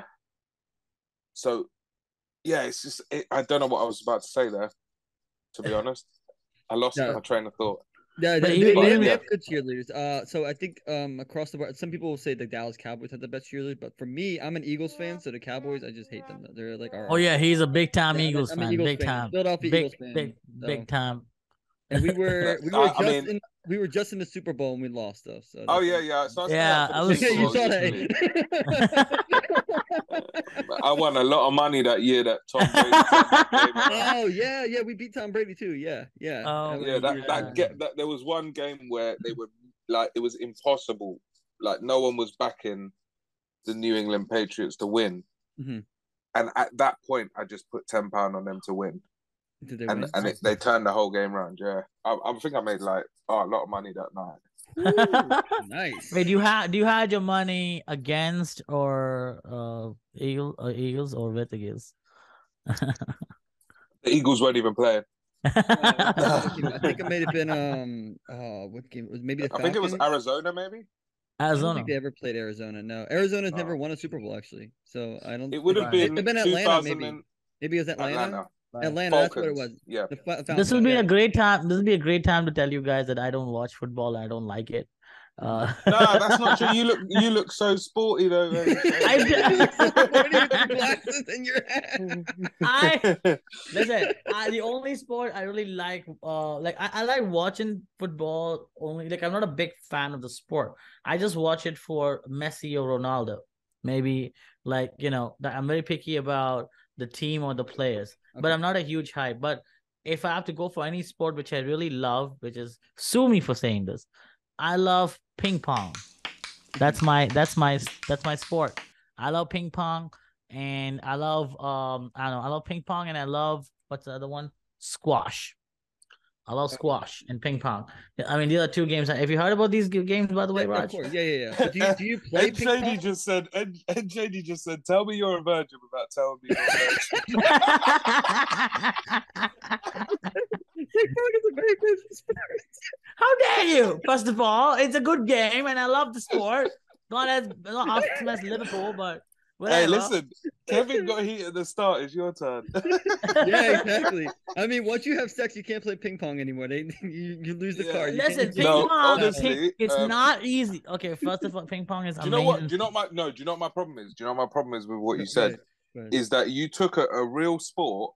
so yeah, it's just I don't know what I was about to say there. To be honest, I lost Yeah. my train of thought. Yeah, But they even- have good cheerleaders. So I think across the board, some people will say the Dallas Cowboys have the best cheerleaders, but for me, I'm an Eagles fan, so the Cowboys, I just hate them. They're like our. Oh yeah, he's a big time Yeah, Eagles I'm an fan. Eagles Big fan. time. Philadelphia Big, Eagles fan, big, so. big time. And we were I just in the Super Bowl and we lost though. So Oh that's- yeah. So Yeah, I was- Yeah, you saw yesterday. that. I won a lot of money that year that Tom Brady turned that game around. Oh yeah, we beat Tom Brady too. Yeah. Oh, was- Yeah, that there was one game where they were like it was impossible. Like no one was backing the New England Patriots to win. Mhm. And at that point I just put £10 on them to win. Did they And win? they turned the whole game around, yeah. I think I made like a lot of money that night. Ooh, nice. Wait, do you had your money against or Eagles or with Eagles? The Eagles weren't even playing. I think it may have been what game? It was maybe the I think it was Falcons? Arizona, maybe. I don't Arizona. think they ever played Arizona. No, Arizona's Oh. never won a Super Bowl actually. So I don't. It would have Right. been It'd been Atlanta, 2000 maybe. and Maybe it was Atlanta. Atlanta. Atlanta, that's what it Falcons. was. Yeah. The This will Falcons, be yeah. a great time. This will be a great time to tell you guys that I don't watch football and I don't like it. No, that's not true. You look so sporty though. Man. I What are you glasses in your head? Listen, the only sport I really like I like watching football only. Like I'm not a big fan of the sport. I just watch it for Messi or Ronaldo. Maybe I'm very picky about the team or the players, but Okay. I'm not a huge hype. But if I have to go for any sport which I really love, which is sue me for saying this, I love ping pong. That's my sport. I love ping pong. and I love I don't know, I love ping pong, and I love what's the other one? Squash. I love squash and ping pong. I mean, these are two games. Have you heard about these games, by the way, Of Raj? course, yeah. But do you play And ping Shady pong? just said, and Shady just said, tell me you're a virgin without telling me you're a virgin. Ping pong is a very good sport. How dare you? First of all, it's a good game, and I love the sport. Not awesome as Liverpool, but whatever. Hey, listen, Kevin got heat at the start. It's your turn. Yeah, exactly. I mean, once you have sex, you can't play ping pong anymore. You lose the Yeah. card. You Listen, can't- ping No, pong. honestly, It's not easy. Okay, first of all, ping pong is do you know amazing. what? Do you know what my problem is? Do you know what my problem is with what you said? Right. Is that you took a real sport,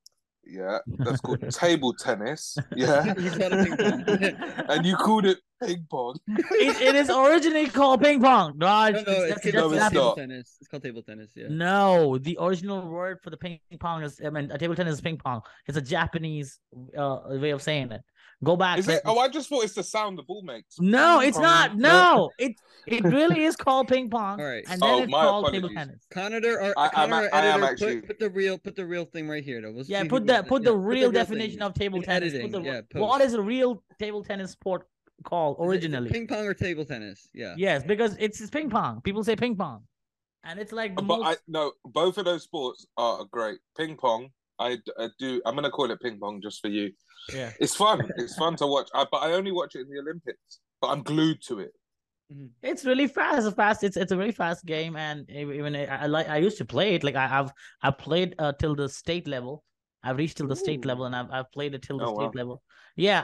that's called table tennis, You call it ping pong. and you called it ping pong. It is originally called ping pong, Raj. No, it's No, it's table not. tennis. It's called table tennis. Yeah. No, the original word for the ping pong is, I mean, a table tennis is ping pong. It's a Japanese way of saying it. Go back. Is it? Oh, I just thought it's the sound the ball makes. No, Ping it's pong. not. No, it really is called ping pong. All right. And then Oh, it's my called table apologies. tennis. I am actually. Put the real thing right here though. We'll Yeah, see put who the gets it. put the Yeah, real thing. definition of table In tennis. editing, What post. is a real table tennis sport called Is it originally? ping pong or table tennis? Yeah. Yes, because it's ping pong. People say ping pong, and it's like the But most. no, both of those sports are great. Ping pong, I do. I'm gonna call it ping pong just for you. Yeah. It's fun. It's fun to watch. But I only watch it in the Olympics. But I'm glued to it. It's really fast. It's a very fast game, and even I used to play it. Like I've played till the state level. I've reached till the state level, and I've played it till the state level. Yeah,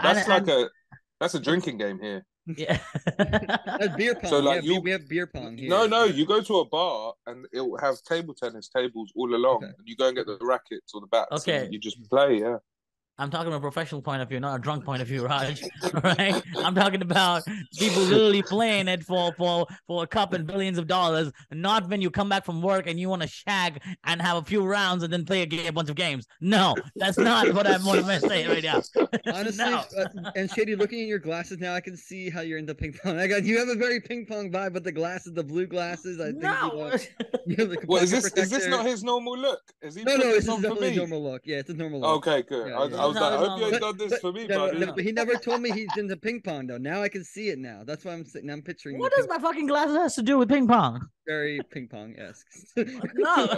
That's a drinking game here. Yeah. That's beer pong. So like we have beer pong here. No, you go to a bar and it will have table tennis tables all along, and you go and get the rackets or the bats. Okay. And you just play. Yeah. I'm talking from a professional point of view, not a drunk point of view, Raj. Right? I'm talking about people literally playing it for a cup and billions of dollars, not when you come back from work and you want to shag and have a few rounds and then play a bunch of games. No, that's not what I want to say right now. Honestly, No. and Shady, looking at your glasses now, I can see how you're into ping pong. You have a very ping pong vibe, but the glasses, the blue glasses, I think No. you have like a What is pocket this? Is this protector. not his normal look? Is he? No, put this this is on for definitely me? normal look. Yeah, it's a normal look. Okay, good. Yeah, I yeah. was like, I hope you ain't But- done this for me, Yeah, buddy. but he never told me he's into ping pong though. Now I can see it now. That's why I'm picturing What the does my fucking glasses has to do with ping pong? very ping pong esque. No.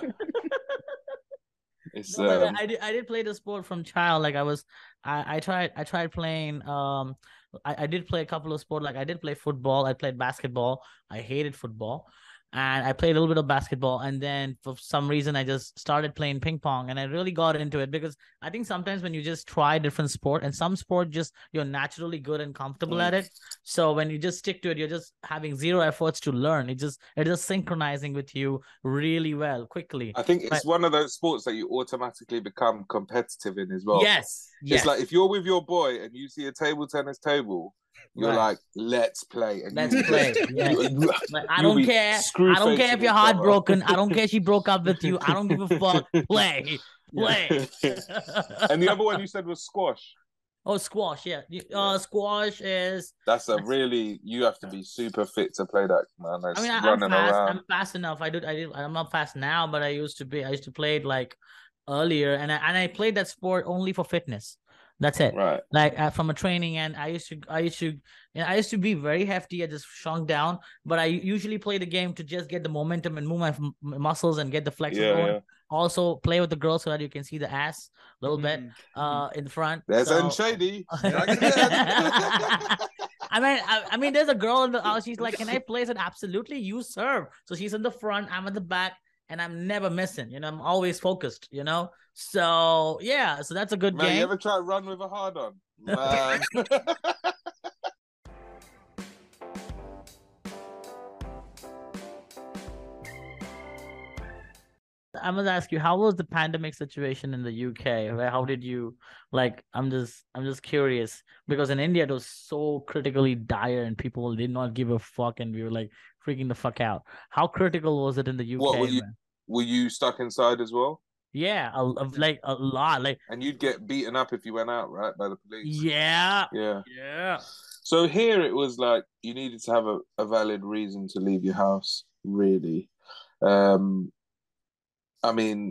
It's No, but I did play the sport from child. Like I tried playing I did play a couple of sports. Like I did play football, I played basketball. I hated football. And I played a little bit of basketball, and then for some reason I just started playing ping pong, and I really got into it because I think sometimes when you just try different sport, and some sport just you're naturally good and comfortable at it. So when you just stick to it, you're just having zero efforts to learn. It's just synchronizing with you really well, quickly. I think it's one of those sports that you automatically become competitive in as well. Yes. It's like if you're with your boy and you see a table tennis table, you're Right. like, let's play. And Let's you- play. Yeah. Like, I you'll don't be care. I screw don't care if facing you're each other. heartbroken. I don't care if she broke up with you. I don't give a fuck. Play. Play. And the other one you said was squash. Oh, squash. Yeah. Squash is. That's you have to be super fit to play that, man. That's I mean, I'm running fast. around. I'm fast enough. I'm not fast now, but I used to be. I used to play it like earlier, and I played that sport only for fitness. That's it. Right. Like from a training, and I used to be very hefty. I just shrunk down, but I usually play the game to just get the momentum and move my muscles and get the flexes going. Yeah. Also play with the girls so that you can see the ass a little bit in front. There's So- Shady. I mean, there's a girl in the house. She's like, "Can I play?" I said, "Absolutely, you serve." So she's in the front, I'm at the back, and I'm never missing. I'm always focused. So yeah, so that's a good Man, game. you ever try to run with a hard on? Man. I must ask you, how was the pandemic situation in the UK? Right? How did you I'm just curious because in India it was so critically dire and people did not give a fuck and we were like freaking the fuck out. How critical was it in the UK? What man? were you stuck inside as well? Yeah, a lot. Like And you'd get beaten up if you went out, right, by the police. yeah. Yeah. So here it was like you needed to have a valid reason to leave your house, really. I mean,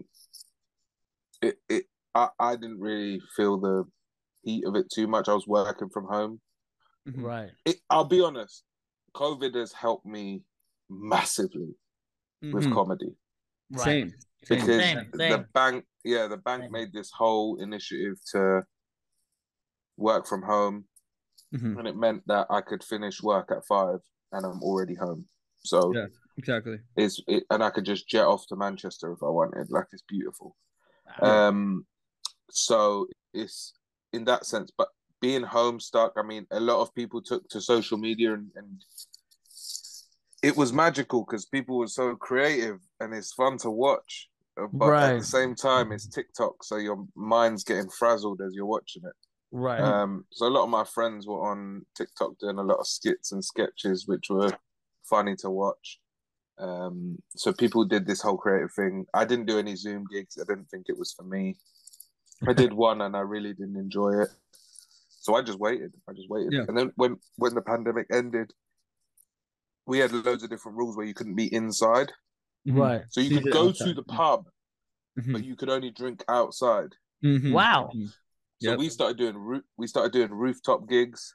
I didn't really feel the heat of it too much. I was working from home. Mhm. Right. I'll be honest, COVID has helped me massively with Mhm. comedy Right. Same. because Same. the bank Same. made this whole initiative to work from home, Mhm. and it meant that I could finish work at 5 and I'm already home. So Yeah, exactly. and I could just jet off to Manchester if I wanted. Like, it's beautiful. Yeah. So it's in that sense, but being home stuck, I mean, a lot of people took to social media, and it was magical because people were so creative and it's fun to watch. But at Right. the same time, it's TikTok, so your mind's getting frazzled as you're watching it. Right. So a lot of my friends were on TikTok doing a lot of skits and sketches, which were funny to watch. So people did this whole creative thing. I didn't do any Zoom gigs. I didn't think it was for me. I did one and I really didn't enjoy it. So I just waited. Yeah. And then when the pandemic ended, we had loads of different rules where you couldn't be inside. Mhm. Right. So you So you could did go outside. to the pub, but Mhm. you could only drink outside. Mhm. Wow. Mhm. So Yep. we started doing rooftop gigs,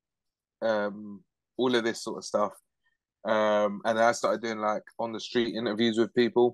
all of this sort of stuff. And I started doing like on the street interviews with people.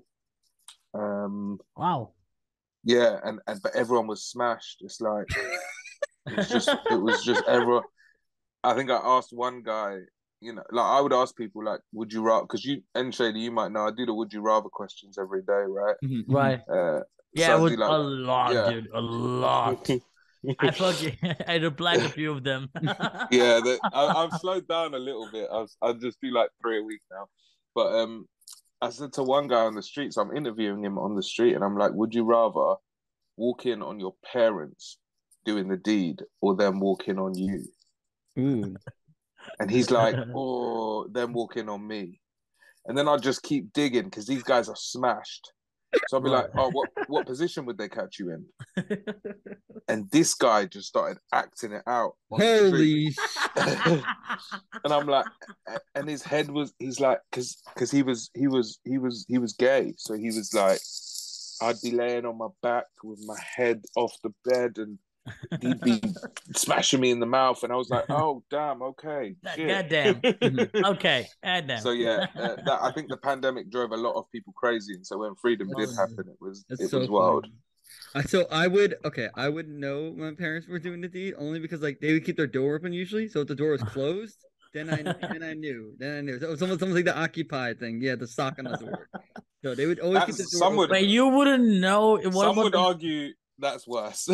Wow. Yeah, and but everyone was smashed. It's like it was just everyone. I think I asked one guy, like I would ask people like, would you rather? Because and Shady, you might know, I do the would you rather questions every day, right? Mhm. Mhm. Right. Yeah, So it I was do like, a lot, yeah, dude. A lot. I fucking I replied a few of them. yeah. I've slowed down a little bit. I just do like 3 a week now, but I said to one guy on the street, so I'm interviewing him on the street, and I'm like, would you rather walk in on your parents doing the deed or them walk in on you? Ooh. And he's like, oh, them walk in on me. And then I'll just keep digging because these guys are smashed. So I'll be Right. like, oh, what position would they catch you in? And this guy just started acting it out on the street. Holy shit. And I'm like, and his head was, he's like, because he was gay, so he was like, I'd be laying on my back with my head off the bed, and he'd be smashing me in the mouth, and I was like, oh damn, okay, shit. Goddamn. Mhm. Okay. Goddamn. So yeah, that I think the pandemic drove a lot of people crazy, and so when freedom did happen, it was That's so wild. funny. So I would know my parents were doing the deed only because like they would keep their door open usually. So if the door was closed, then I knew. So it was almost like the Occupy thing. Yeah, the sock on the door. So they would always keep the door open. But you wouldn't know. What Some about would argue that's worse.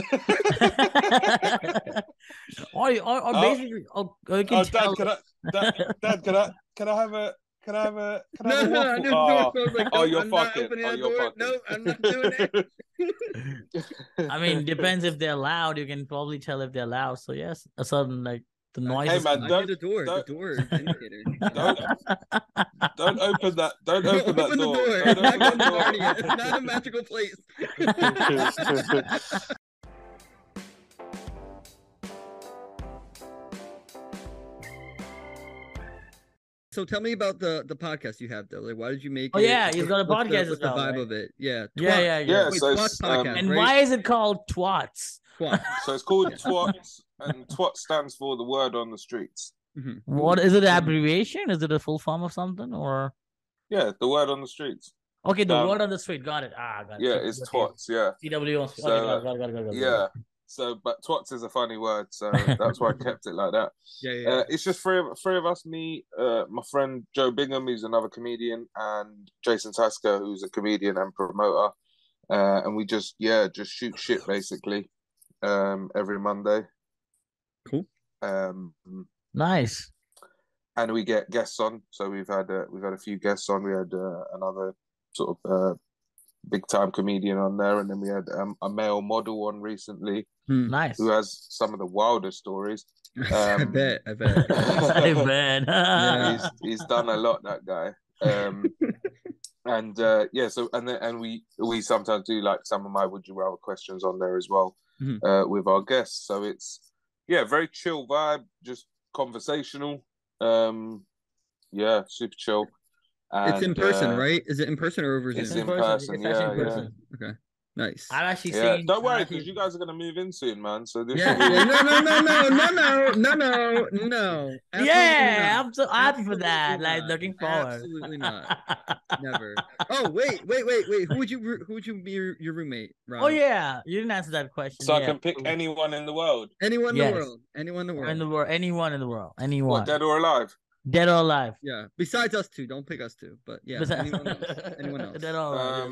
or basically, you can tell. Dad, can I have a No, waffle? the door closed. Like, nope, You're I'm not fucking. opening that You're door. fucking. Nope, I'm not doing it. I mean, depends if they're loud. You can probably tell if they're loud. So yes, a sudden like the noise. Hey is man, I don't do the door indicator. don't open that. Don't open that Open the door. door. Don't It's not open going to that Narnia. It's door. not a magical place. So tell me about the podcast you have though. Like, why did you make Oh, it? yeah, you've got a podcast as What's the well, vibe right? of it? Yeah. Yeah. Yeah, Wait, so Twats it's, podcast. And right? why is it called Twats? Twat? So it's called Twats, and Twat stands for the word on the streets. Mhm. What is it? An abbreviation? Is it a full form of something or? Yeah, the word on the streets. Okay, the Um, word on the street. Got it. Got it. Yeah, it's Twats. Yeah. TW. Okay, So, got it. Yeah. So, but Twats is a funny word, so that's why I kept it like that. Yeah. It's just three of us, me, my friend Joe Bingham, who's another comedian, and Jason Tasker, who's a comedian and promoter. And we just shoot shit basically every Monday. Cool. Nice. And we get guests on. So we've had a few guests on. We had another sort of big time comedian on there, and then we had a male model on recently. Nice. Who has some of the wildest stories. I bet. I bet. Yeah. He's done a lot, that guy. And so and we sometimes do like some of my would you rather questions on there as well, with our guests. So it's very chill vibe, just conversational. Super chill. It's in And person, right? Is it in person or over it's Zoom? in person, It's actually in yeah. person. Okay, nice. I've actually Yeah, seen. don't worry, I've because actually- you guys are gonna move in soon, man. So this Yeah, should be yeah, no. Absolutely Yeah, not. I'm so happy for Absolutely that. Like not. looking forward. Absolutely not. Never. Oh, wait. Who would you be your roommate, Oh Rob? yeah, you didn't answer that question. so I Yeah. can pick anyone in the world. Anyone in the Yes. world. Anyone in the In the world. world, anyone in the world, anyone, What, dead or alive? dead or alive. Yeah. Besides us two. Don't pick us two. But yeah, anyone else. Anyone else. Dead or alive.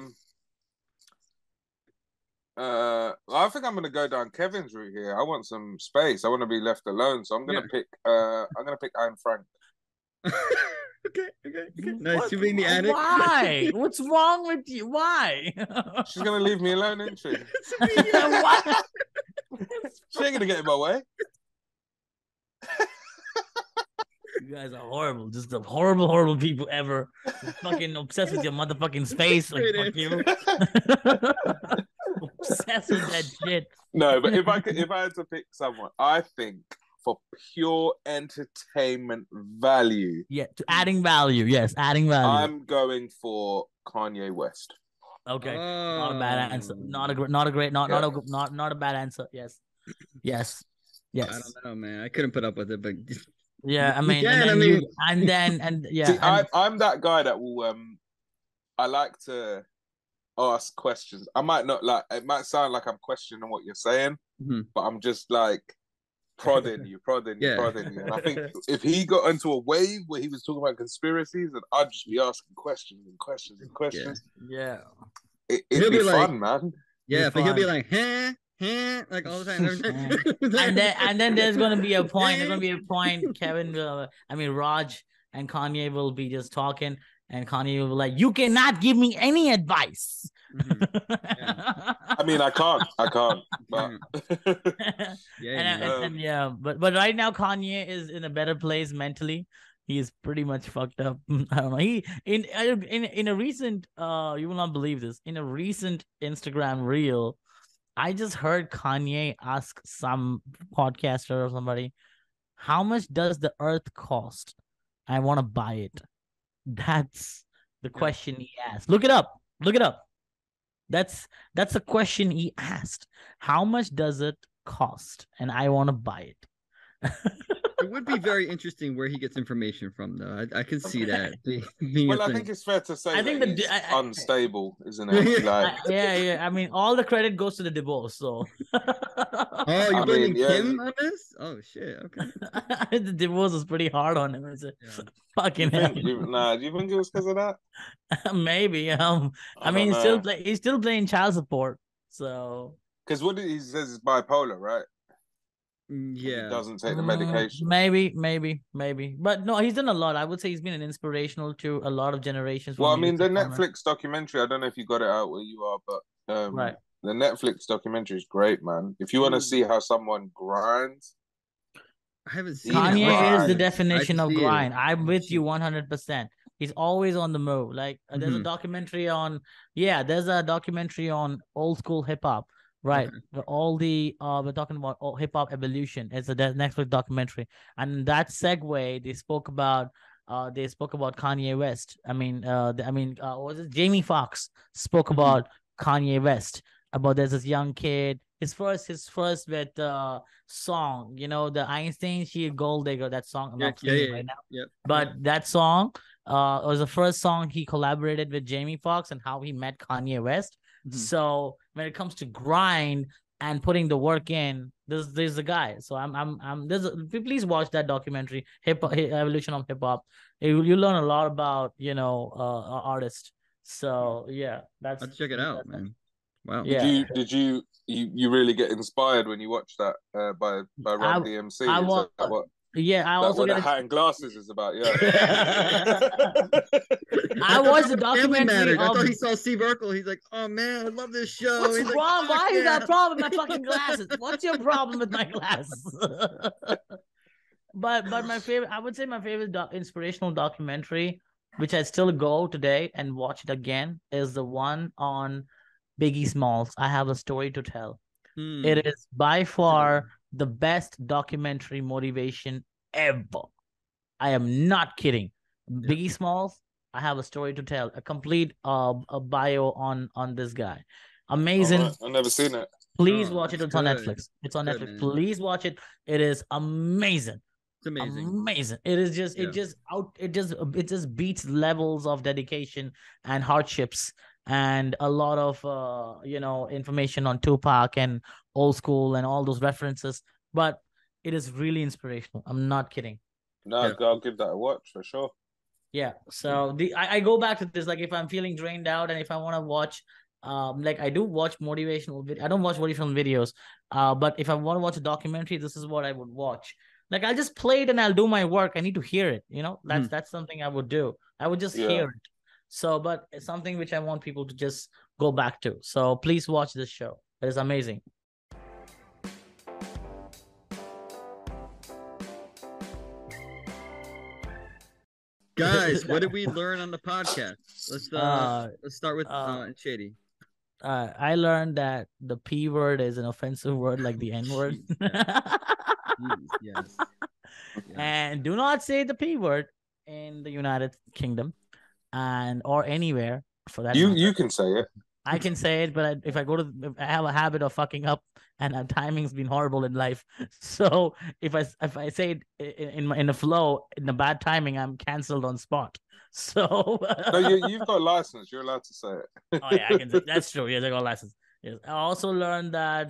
I think I'm gonna go down Kevin's route here. I want some space. I want to be left alone. So I'm gonna pick Anne Frank. Okay. Nice. What? You being the attic. Why? What's wrong with you? Why? She's gonna leave me alone, isn't she? What? She ain't gonna get in my way. You guys are horrible. Just the horrible people ever. You're fucking obsessed with your motherfucking space. Like, Great fuck you. Obsessed with that shit. No, but if I had to pick someone, I think for pure entertainment value, Yeah, to adding value. Yes, adding value. I'm going for Kanye West. Okay, not a bad answer. Not a bad answer. Yes. I don't know, man. I couldn't put up with it, but Yeah, I You mean, can, and I then mean- you, and then and yeah, See, and- I'm that guy that will I like to ask questions. I might not like it might sound like I'm questioning what you're saying, Mhm. but I'm just like prodding you. Yeah. And I think if he got into a wave where he was talking about conspiracies, then I'd just be asking questions. yeah. It'd He'll be be like- fun, man. yeah, but he'll be fun. like, like all the time. And then there's gonna be a point. There's gonna be a point. Kevin will, Raj and Kanye will be just talking, and Kanye will be like, "You cannot give me any advice." Mhm. I mean, I can't, but Yeah, Yeah, but right now Kanye is in a better place mentally. He's pretty much fucked up. I don't know. He in a recent you will not believe this. In a recent Instagram reel, I just heard Kanye ask some podcaster or somebody, "How much does the earth cost? I want to buy it." That's the question he asked. Look it up. That's a question he asked. How much does it cost? And I want to buy it. It would be very interesting where he gets information from, though. I can see that. being well, a I thing. think it's fair to say I think that the- he's I- unstable, isn't it? Like, Yeah. I mean, all the credit goes to the divorce. So. Oh, you're I blaming mean, yeah, Kim on this? Oh shit. Okay. The divorce is pretty hard on him. It's fucking do hell. you think it was because of that? Maybe. I don't mean, know. he's still playing child support. So Because what he says is bipolar, right? He Yeah. doesn't take the medication. Maybe. But no, he's done a lot. I would say he's been inspirational to a lot of generations. Well, I from mean, the music performers. Netflix documentary, I don't know if you got it out where you are, but Right. the Netflix documentary is great, man. If you want to see how someone grinds, I haven't seen Kanye it. is the Grind. definition I of see it. grind. I'm I with see you it. 100%. He's always on the move. Like there's a Mhm. documentary on, there's a documentary on old school hip hop, right? Okay. All the we're talking about hip hop evolution. It's a Netflix documentary, and that segue they spoke about Kanye West. What was it? Jamie Foxx spoke Mhm. about Kanye West. About there's this young kid. His first with song, the Einstein She a Gold Digger, that song. I'm not singing it right now. Yep. But that song was the first song he collaborated with Jamie Foxx and how he met Kanye West. Mhm. So when it comes to grind and putting the work in, there's the guy. So please watch that documentary, Evolution of Hip Hop. You learn a lot about artists. So yeah, I'll check it out, man. Wow. Yeah. did you really get inspired when you watched that by Run DMC? I Is wa- that what Yeah, I also what the get hat and glasses is about? Yeah. I watched the Family documentary Matters. I of thought he saw Steve Urkel. He's like, "Oh man, I love this show." What's He's like, wrong? "Fuck Why is yeah." that problem with my fucking glasses? What's your problem with my glasses? But my favorite, I would say my favorite inspirational documentary, which I still go today and watch it again, is the one on Biggie Smalls. I Have a Story to Tell. Hmm. It is by far the best documentary motivation ever. I am not kidding. Biggie Smalls I have a story to tell, a complete a bio on this guy. Amazing. All right. I've never seen it. Please Oh, watch it. that's It's on good. Netflix. It's on Good, Netflix. man. Please watch it. It is amazing. It's amazing. Amazing. It is just Yeah. it just beats levels of dedication and hardships and a lot of information on Tupac and old school and all those references. But it is really inspirational. I'm not kidding. No, Yeah. I'll give that a watch for sure. Yeah. So I go back to this, like if I'm feeling drained out and if I want to watch like I do watch motivational I don't watch motivational videos, but if I want to watch a documentary, this is what I would watch. Like I'll just play it and I'll do my work. I need to hear it, that's something I would do. I would just hear it. So but it's something which I want people to just go back to. So please watch this show. It is amazing. Guys, what did we learn on the podcast? Let's start with Shady. I learned that the P word is an offensive word like the N word. Yes. And do not say the P word in the United Kingdom or anywhere for that matter. You can say it. I can say it, but if I have a habit of fucking up, and timing's been horrible in life. So if I say it in the flow, in the bad timing, I'm cancelled on spot. So no, you've got a license. You're allowed to say it. Oh yeah, I can say that's true. Yes, I got a license. Yes, I also learned that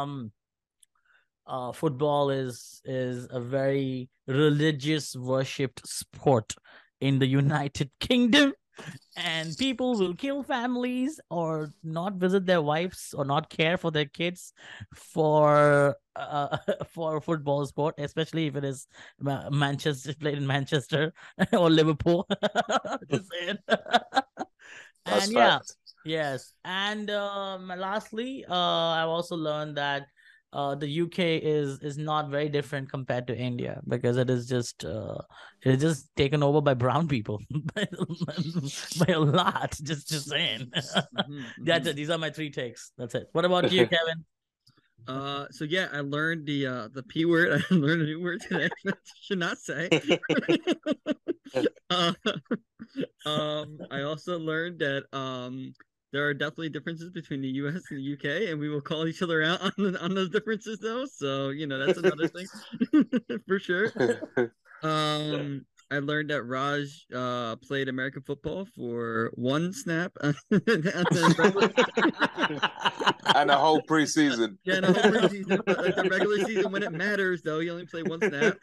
football is a very religious worshipped sport in the United Kingdom. And people will kill families or not visit their wives or not care for their kids for football sport, especially if it is Manchester, played in Manchester or Liverpool. Just saying. That's And fact. yes. And lastly, I've also learned that the UK is not very different compared to India because it is just taken over by brown people by a lot. Just saying. That's it. These are my 3 takes. That's it. What about you, Kevin? So yeah, I learned the P word. I learned a new word today. Should not say. I also learned that there are definitely differences between the U.S. and the U.K., and we will call each other out on those differences, though. So that's another thing for sure. I learned that Raj played American football for 1 snap and a whole preseason. Yeah, and a whole preseason. But like the regular season, when it matters, though, he only played 1 snap.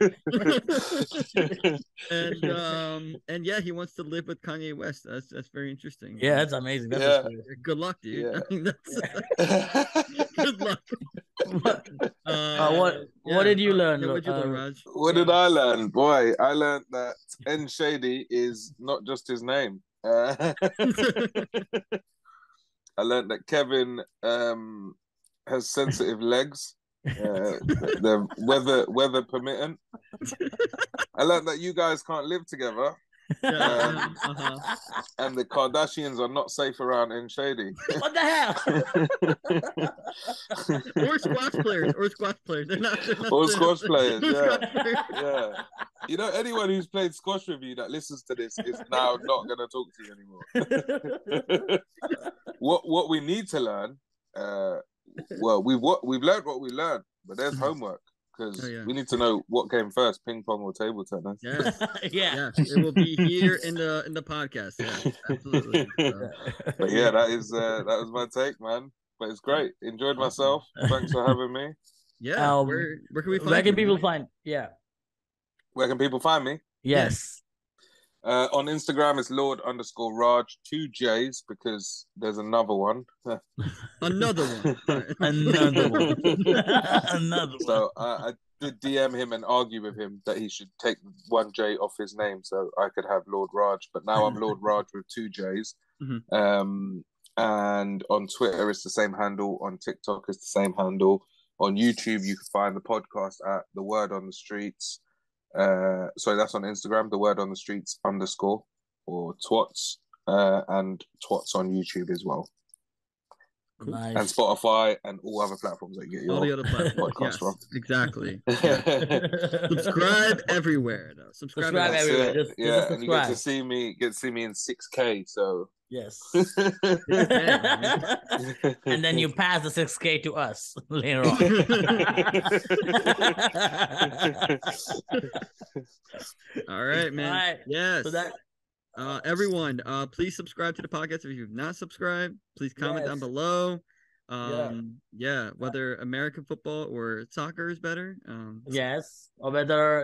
And yeah, he wants to live with Kanye West. That's very interesting. Yeah, that's amazing. That's good luck, dude. Yeah. I mean, good luck. What did you learn? What did you learn, Raj? What did I learn? Boy, I learned that N Shady is not just his name. I learned that Kevin has sensitive legs. The weather permitting. I learned that you guys can't live together. And the Kardashians are not safe around N Shady. What the hell? Or squash players. They're not or squash players. Yeah. You know, anyone who's played squash with you that listens to this is now not going to talk to you anymore. What we need to learn, we've learned what we learned, but there's homework. Because we need to know what came first, ping pong or table tennis. Yeah. It will be here in the podcast. Yeah, absolutely. So. But yeah, that was my take, man. But it's great. Enjoyed myself. Thanks for having me. Yeah. Where can we find? Where can people find? Yeah. Where can people find me? Yes. On Instagram, it's Lord_Raj, 2 J's because there's another one. Another one. Another one. Another one. So I did DM him and argue with him that he should take 1 J off his name so I could have Lord Raj. But now I'm Lord Raj with 2 J's. And on Twitter, it's the same handle. On TikTok, it's the same handle. On YouTube, you can find the podcast at The Word on the Streets. So that's on Instagram, The Word on the Streets _ or Twats, and Twats on YouTube as well. Cool. Nice. and Spotify and all other platforms that you get All the your other platforms. podcast Yes, from. exactly. Subscribe everywhere. Though. Subscribe Subscribe everywhere. That's everywhere. it. Just Yeah, and you get to subscribe. see me in 6K. So Yes. Okay. And then you pass the 6K to us later on. All right, man. All right. Yes. So that everyone, please subscribe to the podcast if you've not subscribed. Please comment down Yes. below. Yeah, whether American football or soccer is better. yes, or whether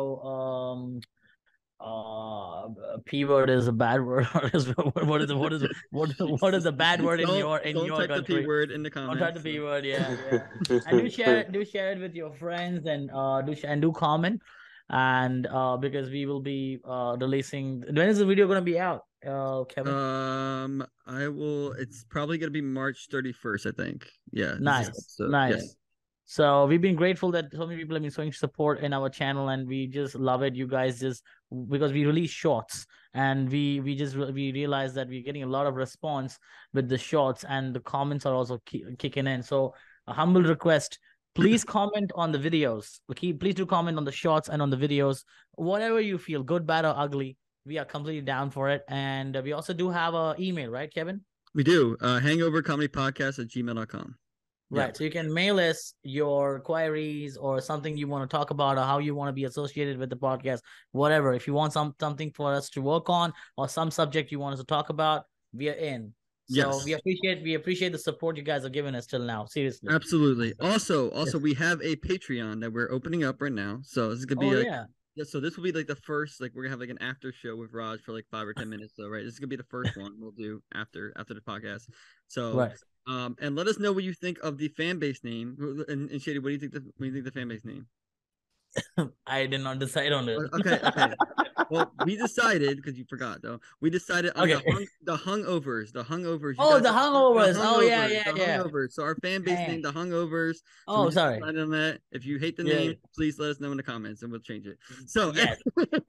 P word is a bad word. What is the bad word in your don't type country? the P word in the Don't comments. type the P word, yeah. And do share it with your friends, and do comment, and because we will be releasing. When is the video going to be out, Kevin? I will. It's probably gonna be March 31st, I think. Yeah. Nice, So, nice. yes. So we've been grateful that so many people have been showing support in our channel, and we just love it. You guys just because we release shorts, and we realize that we're getting a lot of response with the shorts, and the comments are also kicking in. So a humble request: please comment on the videos. Please do comment on the shorts and on the videos, whatever you feel, good, bad, or ugly. We are completely down for it, and we also do have an email, right, Kevin? We do. hangovercomedypodcast@gmail.com. Right. So you can mail us your queries or something you want to talk about, or how you want to be associated with the podcast, whatever. If you want something for us to work on, or some subject you want us to talk about, we are in. So Yes. we appreciate the support you guys are giving us till now. Seriously. Absolutely. Also, we have a Patreon that we're opening up right now. So this is gonna be yeah, so this will be like the first, like we're gonna have like an after show with Raj for like 5 or 10 minutes. So right, this is gonna be the first one we'll do after the podcast. So right. And let us know what you think of the fan base name. And Shady, what do you think the fan base name? I did not decide on it. Okay. Well, we decided, because you forgot though. We decided on the hungovers. The hungovers. Oh, the hungovers. Oh yeah. Hungovers. So our fan base name, the hungovers. So oh, sorry. On that. If you hate the name, please let us know in the comments, and we'll change it. So yes.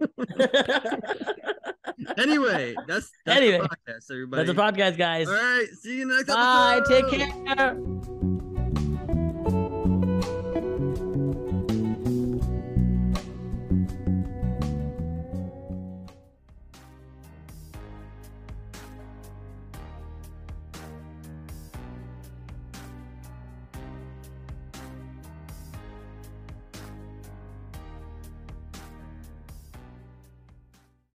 Anyway, that's the podcast, everybody. That's the podcast, guys. All right. See you next episode. Bye. Take care.